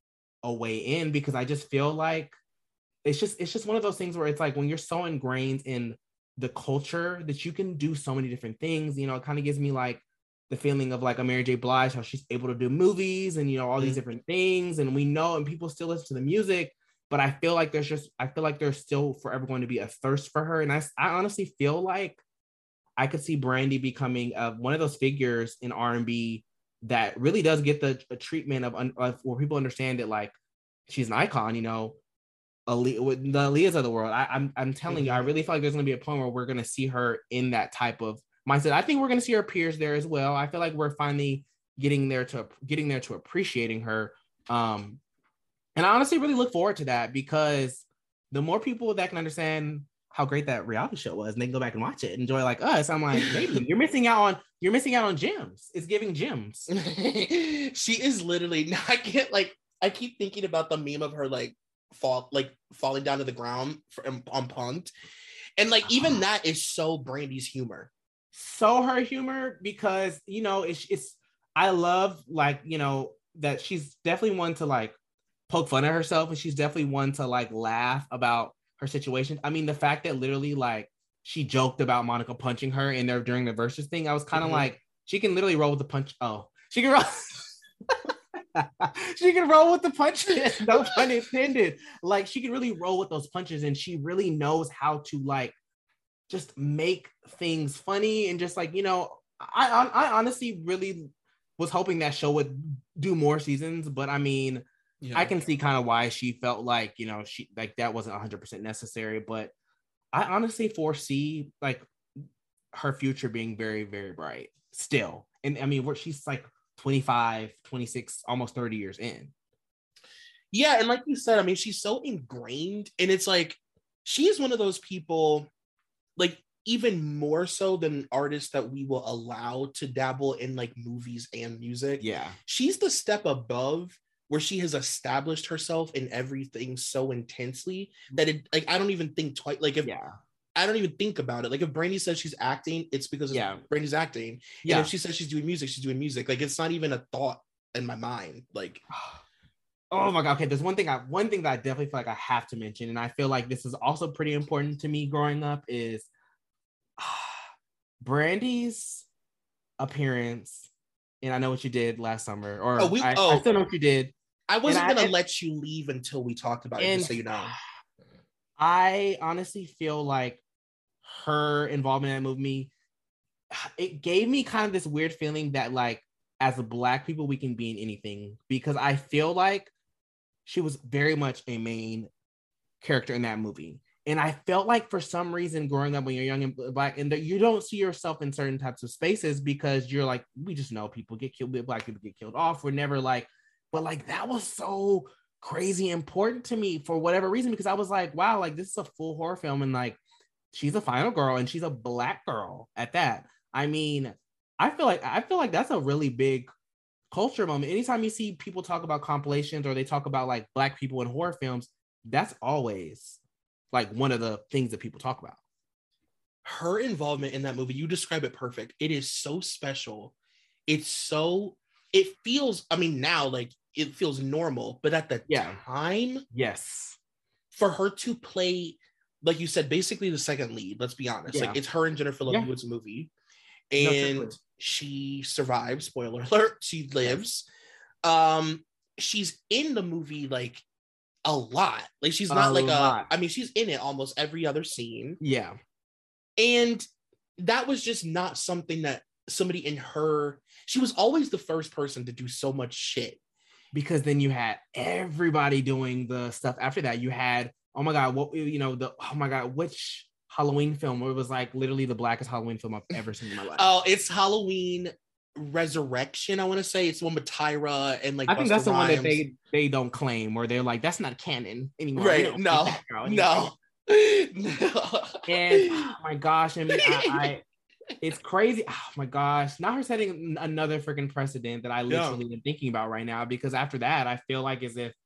a way in. Because I just feel like it's just it's just one of those things where it's like when you're so ingrained in the culture that you can do so many different things. You know, it kind of gives me like the feeling of like a Mary J. Blige, how she's able to do movies and you know all mm-hmm. these different things, and we know and people still listen to the music. But I feel like there's just, I feel like there's still forever going to be a thirst for her. And I, I honestly feel like I could see Brandy becoming uh, one of those figures in R and B that really does get the treatment of, of where people understand that like she's an icon, you know, Ali, with the Aaliyahs of the world. I, I'm, I'm telling mm-hmm. you, I really feel like there's going to be a point where we're going to see her in that type of mindset. I think we're going to see her peers there as well. I feel like we're finally getting there to getting there to appreciating her. Um, And I honestly really look forward to that because the more people that can understand how great that reality show was and they can go back and watch it and enjoy like us, I'm like, baby, you're missing out on you're missing out on gems. It's giving gems. She is literally not I get like I keep thinking about the meme of her like fall like falling down to the ground for, on Punk'd. And like even that is so Brandy's humor. So her humor because you know it's it's I love like you know that she's definitely one to like poke fun at herself, and she's definitely one to like laugh about her situation. I mean, the fact that literally like she joked about Monica punching her in there during the versus thing, I was kind of mm-hmm. like, she can literally roll with the punch. Oh, she can roll. She can roll with the punches. No pun intended. Like she can really roll with those punches, and she really knows how to like just make things funny and just like you know. I I, I honestly really was hoping that show would do more seasons, but I mean. Yeah. I can see kind of why she felt like, you know, she like that wasn't one hundred percent necessary, but I honestly foresee like her future being very, very bright still. And I mean, she's like twenty-five, twenty-six, almost thirty years in. Yeah. And like you said, I mean, she's so ingrained and it's like, she is one of those people, like even more so than artists that we will allow to dabble in like movies and music. Yeah. She's the step above where she has established herself in everything so intensely that it like I don't even think twice. Like if yeah. I don't even think about it. Like if Brandy says she's acting, it's because yeah. Brandy's acting. Yeah. And if she says she's doing music, she's doing music. Like it's not even a thought in my mind. Like oh my god. Okay, there's one thing I one thing that I definitely feel like I have to mention, and I feel like this is also pretty important to me growing up, is Brandy's appearance. And I know what you did last summer, or oh, we, I, oh, I still know what you did. I wasn't and gonna I, let you leave until we talked about it, just so you know. I honestly feel like her involvement in that movie, it gave me kind of this weird feeling that like as a Black people we can be in anything, because I feel like she was very much a main character in that movie. And I felt like for some reason growing up when you're young and Black, and that you don't see yourself in certain types of spaces because you're like, we just know people get killed, Black people get killed off. We're never like, but like that was so crazy important to me for whatever reason, because I was like, wow, like this is a full horror film and like she's a final girl and she's a Black girl at that. I mean, I feel like I feel like that's a really big culture moment. Anytime you see people talk about compilations or they talk about like Black people in horror films, that's always like one of the things that people talk about. Her involvement in that movie, you describe it perfect. It is so special. It's so, it feels, I mean, now like it feels normal, but at the yeah. time, yes, for her to play, like you said, basically the second lead, let's be honest. Yeah. Like it's her and Jennifer Love Hewitt's yeah. movie. And no, she survives, spoiler alert, she lives. Yes. Um, she's in the movie like a lot. Like she's not a like lot. a I mean, she's in it almost every other scene. Yeah. And that was just not something that somebody in her, she was always the first person to do so much shit. Because then you had everybody doing the stuff after that. You had, oh my God, what, you know, the, oh my God, which Halloween film where it was like literally the blackest Halloween film I've ever seen in my life. Oh, it's Halloween Resurrection, I want to say. It's the one with Tyra and like I think Busta that's the Rhymes. one that they they don't claim, where they're like, that's not canon anymore. Right. No. No. no. And oh my gosh, I mean, I, I it's crazy. Oh my gosh. Now her setting another freaking precedent that I literally yeah. am thinking about right now, because after that, I feel like as if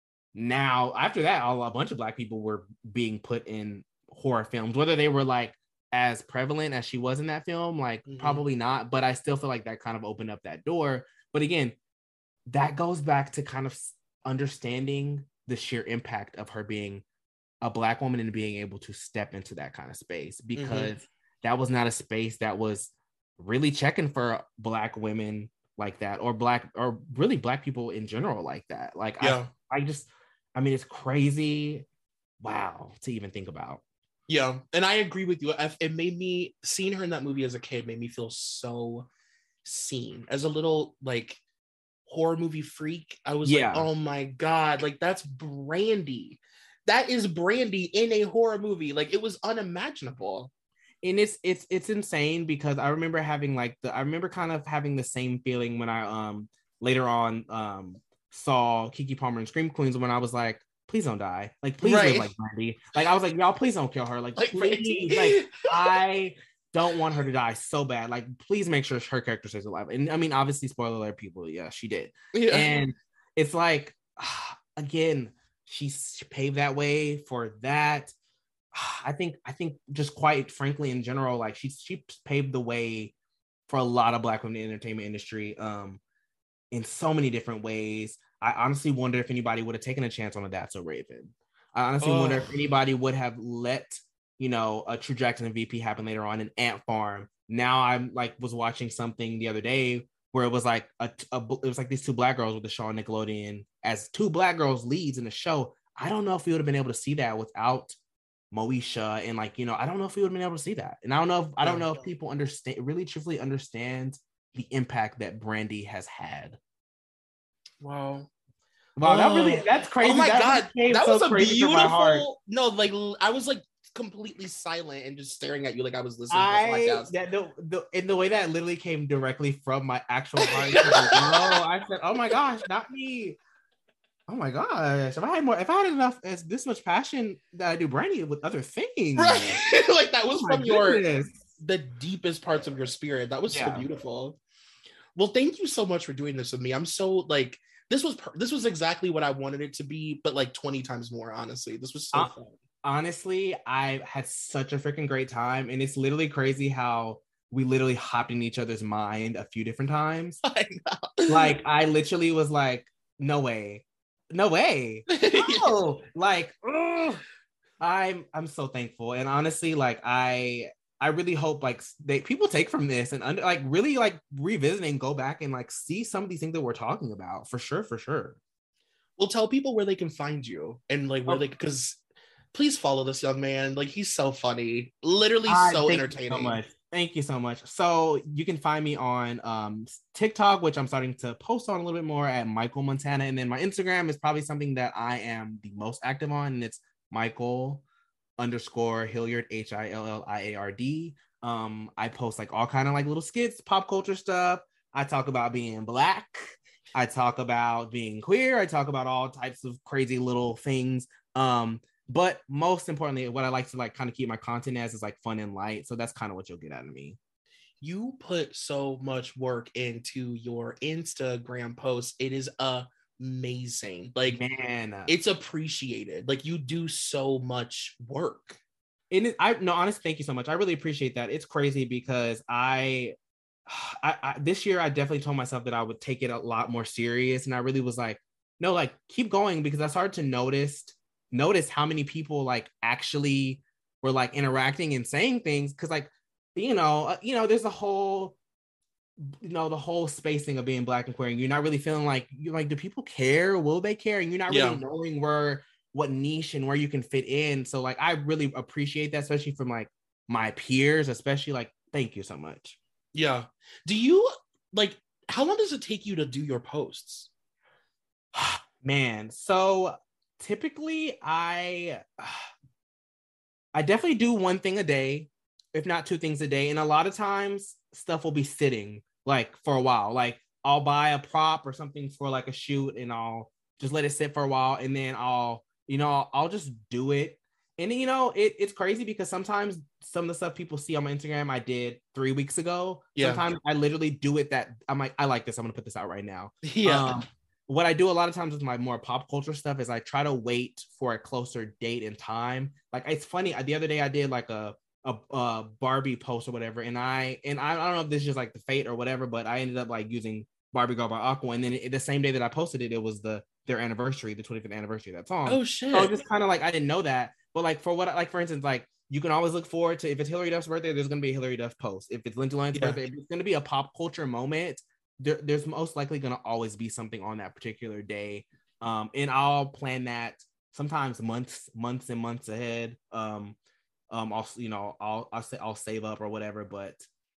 now, after that, all a bunch of Black people were being put in horror films, whether they were like as prevalent as she was in that film, like mm-hmm. probably not, but I still feel like that kind of opened up that door. But again, that goes back to kind of understanding the sheer impact of her being a Black woman and being able to step into that kind of space, because mm-hmm. that was not a space that was really checking for Black women like that, or Black, or really Black people in general like that. Like, yeah. I, I just, I mean, it's crazy. Wow. To even think about. Yeah, and I agree with you. It made me, seeing her in that movie as a kid made me feel so seen. As a little like horror movie freak, I was yeah. like, oh my God, like that's Brandy. That is Brandy in a horror movie. Like it was unimaginable. And it's it's it's insane, because I remember having like the I remember kind of having the same feeling when I um later on um saw Keke Palmer and Scream Queens, when I was like, please don't die. Like, please right. live like Brandy. Like, I was like, y'all, please don't kill her. Like, like please. Like, I don't want her to die so bad. Like, please make sure her character stays alive. And I mean, obviously, spoiler alert, people, yeah, she did. Yeah. And it's like, again, she paved that way for that. I think, I think just quite frankly, in general, like she, she paved the way for a lot of Black women in the entertainment industry um, in so many different ways. I honestly wonder if anybody would have taken a chance on a That's So Raven. I honestly oh. wonder if anybody would have let, you know, a True Jackson and V P happen later on in Ant Farm. Now I'm like, was watching something the other day where it was like, a, a it was like these two Black girls with the show on Nickelodeon as two Black girls leads in the show. I don't know if we would have been able to see that without Moesha. And like, you know, I don't know if we would have been able to see that. And I don't know if, I don't know if people understand, really truthfully understand the impact that Brandy has had. Wow. Wow, oh. that really, that's crazy. Oh my that God. That was so a beautiful, no, like I was like completely silent and just staring at you like I was listening I, to this podcast. That, the, the, in the way that literally came directly from my actual heart. No, I said, oh my gosh, not me. Oh my gosh! If I had more, if I had enough, as this much passion that I do Brandy with other things, right? Like that was oh from your the deepest parts of your spirit. That was yeah. so beautiful. Well, thank you so much for doing this with me. I'm so like this was this was exactly what I wanted it to be, but like twenty times more. Honestly, this was so uh, fun. Honestly, I had such a freaking great time, and it's literally crazy how we literally hopped in each other's mind a few different times. I know. Like I literally was like, no way. No way. No. Like, ugh. I'm I'm so thankful. And honestly, like I I really hope like they people take from this and under, like really like revisiting, go back and like see some of these things that we're talking about for sure, for sure. Well, tell people where they can find you and like where oh. they because please follow this young man. Like he's so funny, literally uh, so thank entertaining. You so much. Thank you so much. So you can find me on um, TikTok, which I'm starting to post on a little bit more at Michael Montana. And then my Instagram is probably something that I am the most active on. And it's Michael underscore Hilliard, H I L L I A R D. Um, I post like all kind of like little skits, pop culture stuff. I talk about being Black. I talk about being queer. I talk about all types of crazy little things. Um, But most importantly, what I like to like kind of keep my content as is like fun and light. So that's kind of what you'll get out of me. You put so much work into your Instagram posts. It is amazing. Like, man, it's appreciated. Like you do so much work. And I no, honestly, thank you so much. I really appreciate that. It's crazy because I, I, I this year I definitely told myself that I would take it a lot more serious, and I really was like, no, like keep going, because I started to notice. notice how many people like actually were like interacting and saying things, because like you know uh, you know there's a whole you know the whole spacing of being Black and queer, and you're not really feeling like you're like, do people care, will they care, and you're not really yeah. knowing where what niche and where you can fit in. So like I really appreciate that, especially from like my peers, especially like thank you so much. Yeah. Do you like how long does it take you to do your posts? Man, so typically I I definitely do one thing a day, if not two things a day. And a lot of times stuff will be sitting like for a while. Like I'll buy a prop or something for like a shoot and I'll just let it sit for a while. And then I'll, you know, I'll, I'll just do it. And you know, it, it's crazy because sometimes some of the stuff people see on my Instagram I did three weeks ago. Yeah. Sometimes I literally do it that I'm like, I like this. I'm going to put this out right now. Yeah. Um, What I do a lot of times with my more pop culture stuff is I try to wait for a closer date and time. Like it's funny. The other day I did like a, a, a Barbie post or whatever. And I, and I, I don't know if this is just like the fate or whatever, but I ended up like using Barbie Girl by Aqua. And then it, the same day that I posted it, it was the, their anniversary, the twenty-fifth anniversary of that song. Oh shit. So just kind of like, I didn't know that. But like for what, like for instance, like you can always look forward to, if it's Hilary Duff's birthday, there's going to be a Hilary Duff post. If it's Lindsay Lohan's yeah. birthday, if it's going to be a pop culture moment, There, there's most likely going to always be something on that particular day. Um, and I'll plan that sometimes months, months and months ahead. Um, um, I'll, you know, I'll, I'll say I'll save up or whatever, but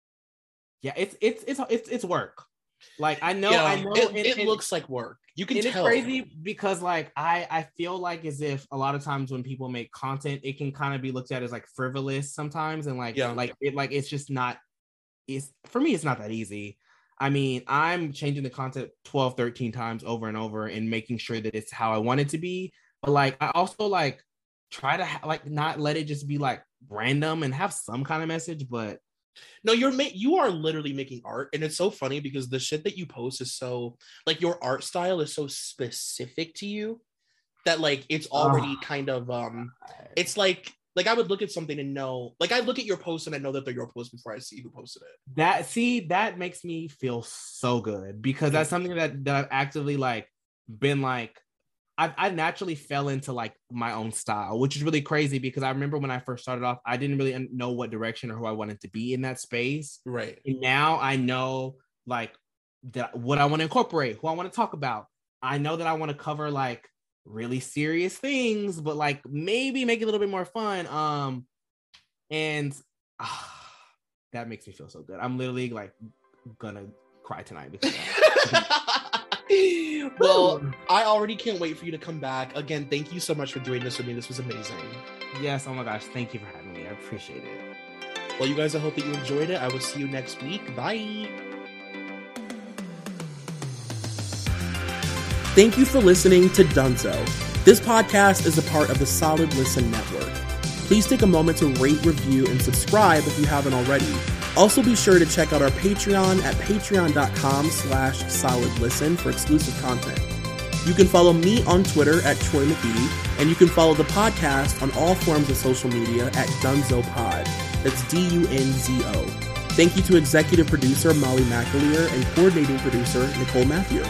yeah, it's, it's, it's, it's, it's work. Like, I know, yeah, I know it, and, it and, looks like work. You can and tell. It's crazy because like, I, I feel like as if a lot of times when people make content, it can kind of be looked at as like frivolous sometimes. And like, yeah. like it, like, it's just not, it's for me, it's not that easy. I mean, I'm changing the content twelve, thirteen times over and over and making sure that it's how I want it to be. But like, I also like try to ha- like not let it just be like random and have some kind of message. But no, you're ma- you are literally making art. And it's so funny because the shit that you post is so like your art style is so specific to you that like it's already oh. kind of um it's like Like I would look at something and know, like I look at your post and I know that they're your post before I see who posted it. That see, that makes me feel so good because that's something that, that I've actively like been like, I I naturally fell into like my own style, which is really crazy because I remember when I first started off, I didn't really know what direction or who I wanted to be in that space. Right. And now I know like that what I want to incorporate, who I want to talk about. I know that I want to cover like really serious things, but like maybe make it a little bit more fun. Um, and uh, that makes me feel so good. I'm literally like gonna cry tonight because of that. Well, I already can't wait for you to come back. Again, thank you so much for doing this with me. This was amazing. Yes, oh my gosh, thank you for having me. I appreciate it. Well, you guys, I hope that you enjoyed it. I will see you next week. Bye. Thank you for listening to Dunzo. This podcast is a part of the Solid Listen Network. Please take a moment to rate, review, and subscribe if you haven't already. Also be sure to check out our Patreon at patreon.com slash solidlisten for exclusive content. You can follow me on Twitter at Troy McEady, and you can follow the podcast on all forms of social media at DunzoPod. That's D U N Z O. Thank you to executive producer Molly McAleer and coordinating producer Nicole Matthew.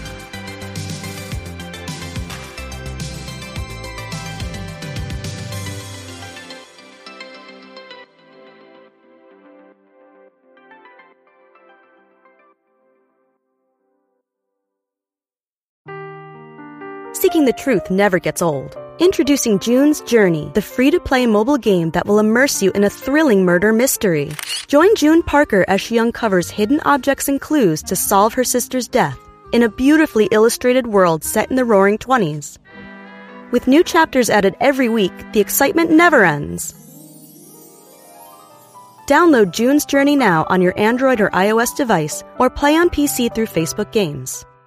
Seeking the truth never gets old. Introducing June's Journey, the free-to-play mobile game that will immerse you in a thrilling murder mystery. Join June Parker as she uncovers hidden objects and clues to solve her sister's death in a beautifully illustrated world set in the Roaring Twenties. With new chapters added every week, the excitement never ends. Download June's Journey now on your Android or iOS device, or play on P C through Facebook Games.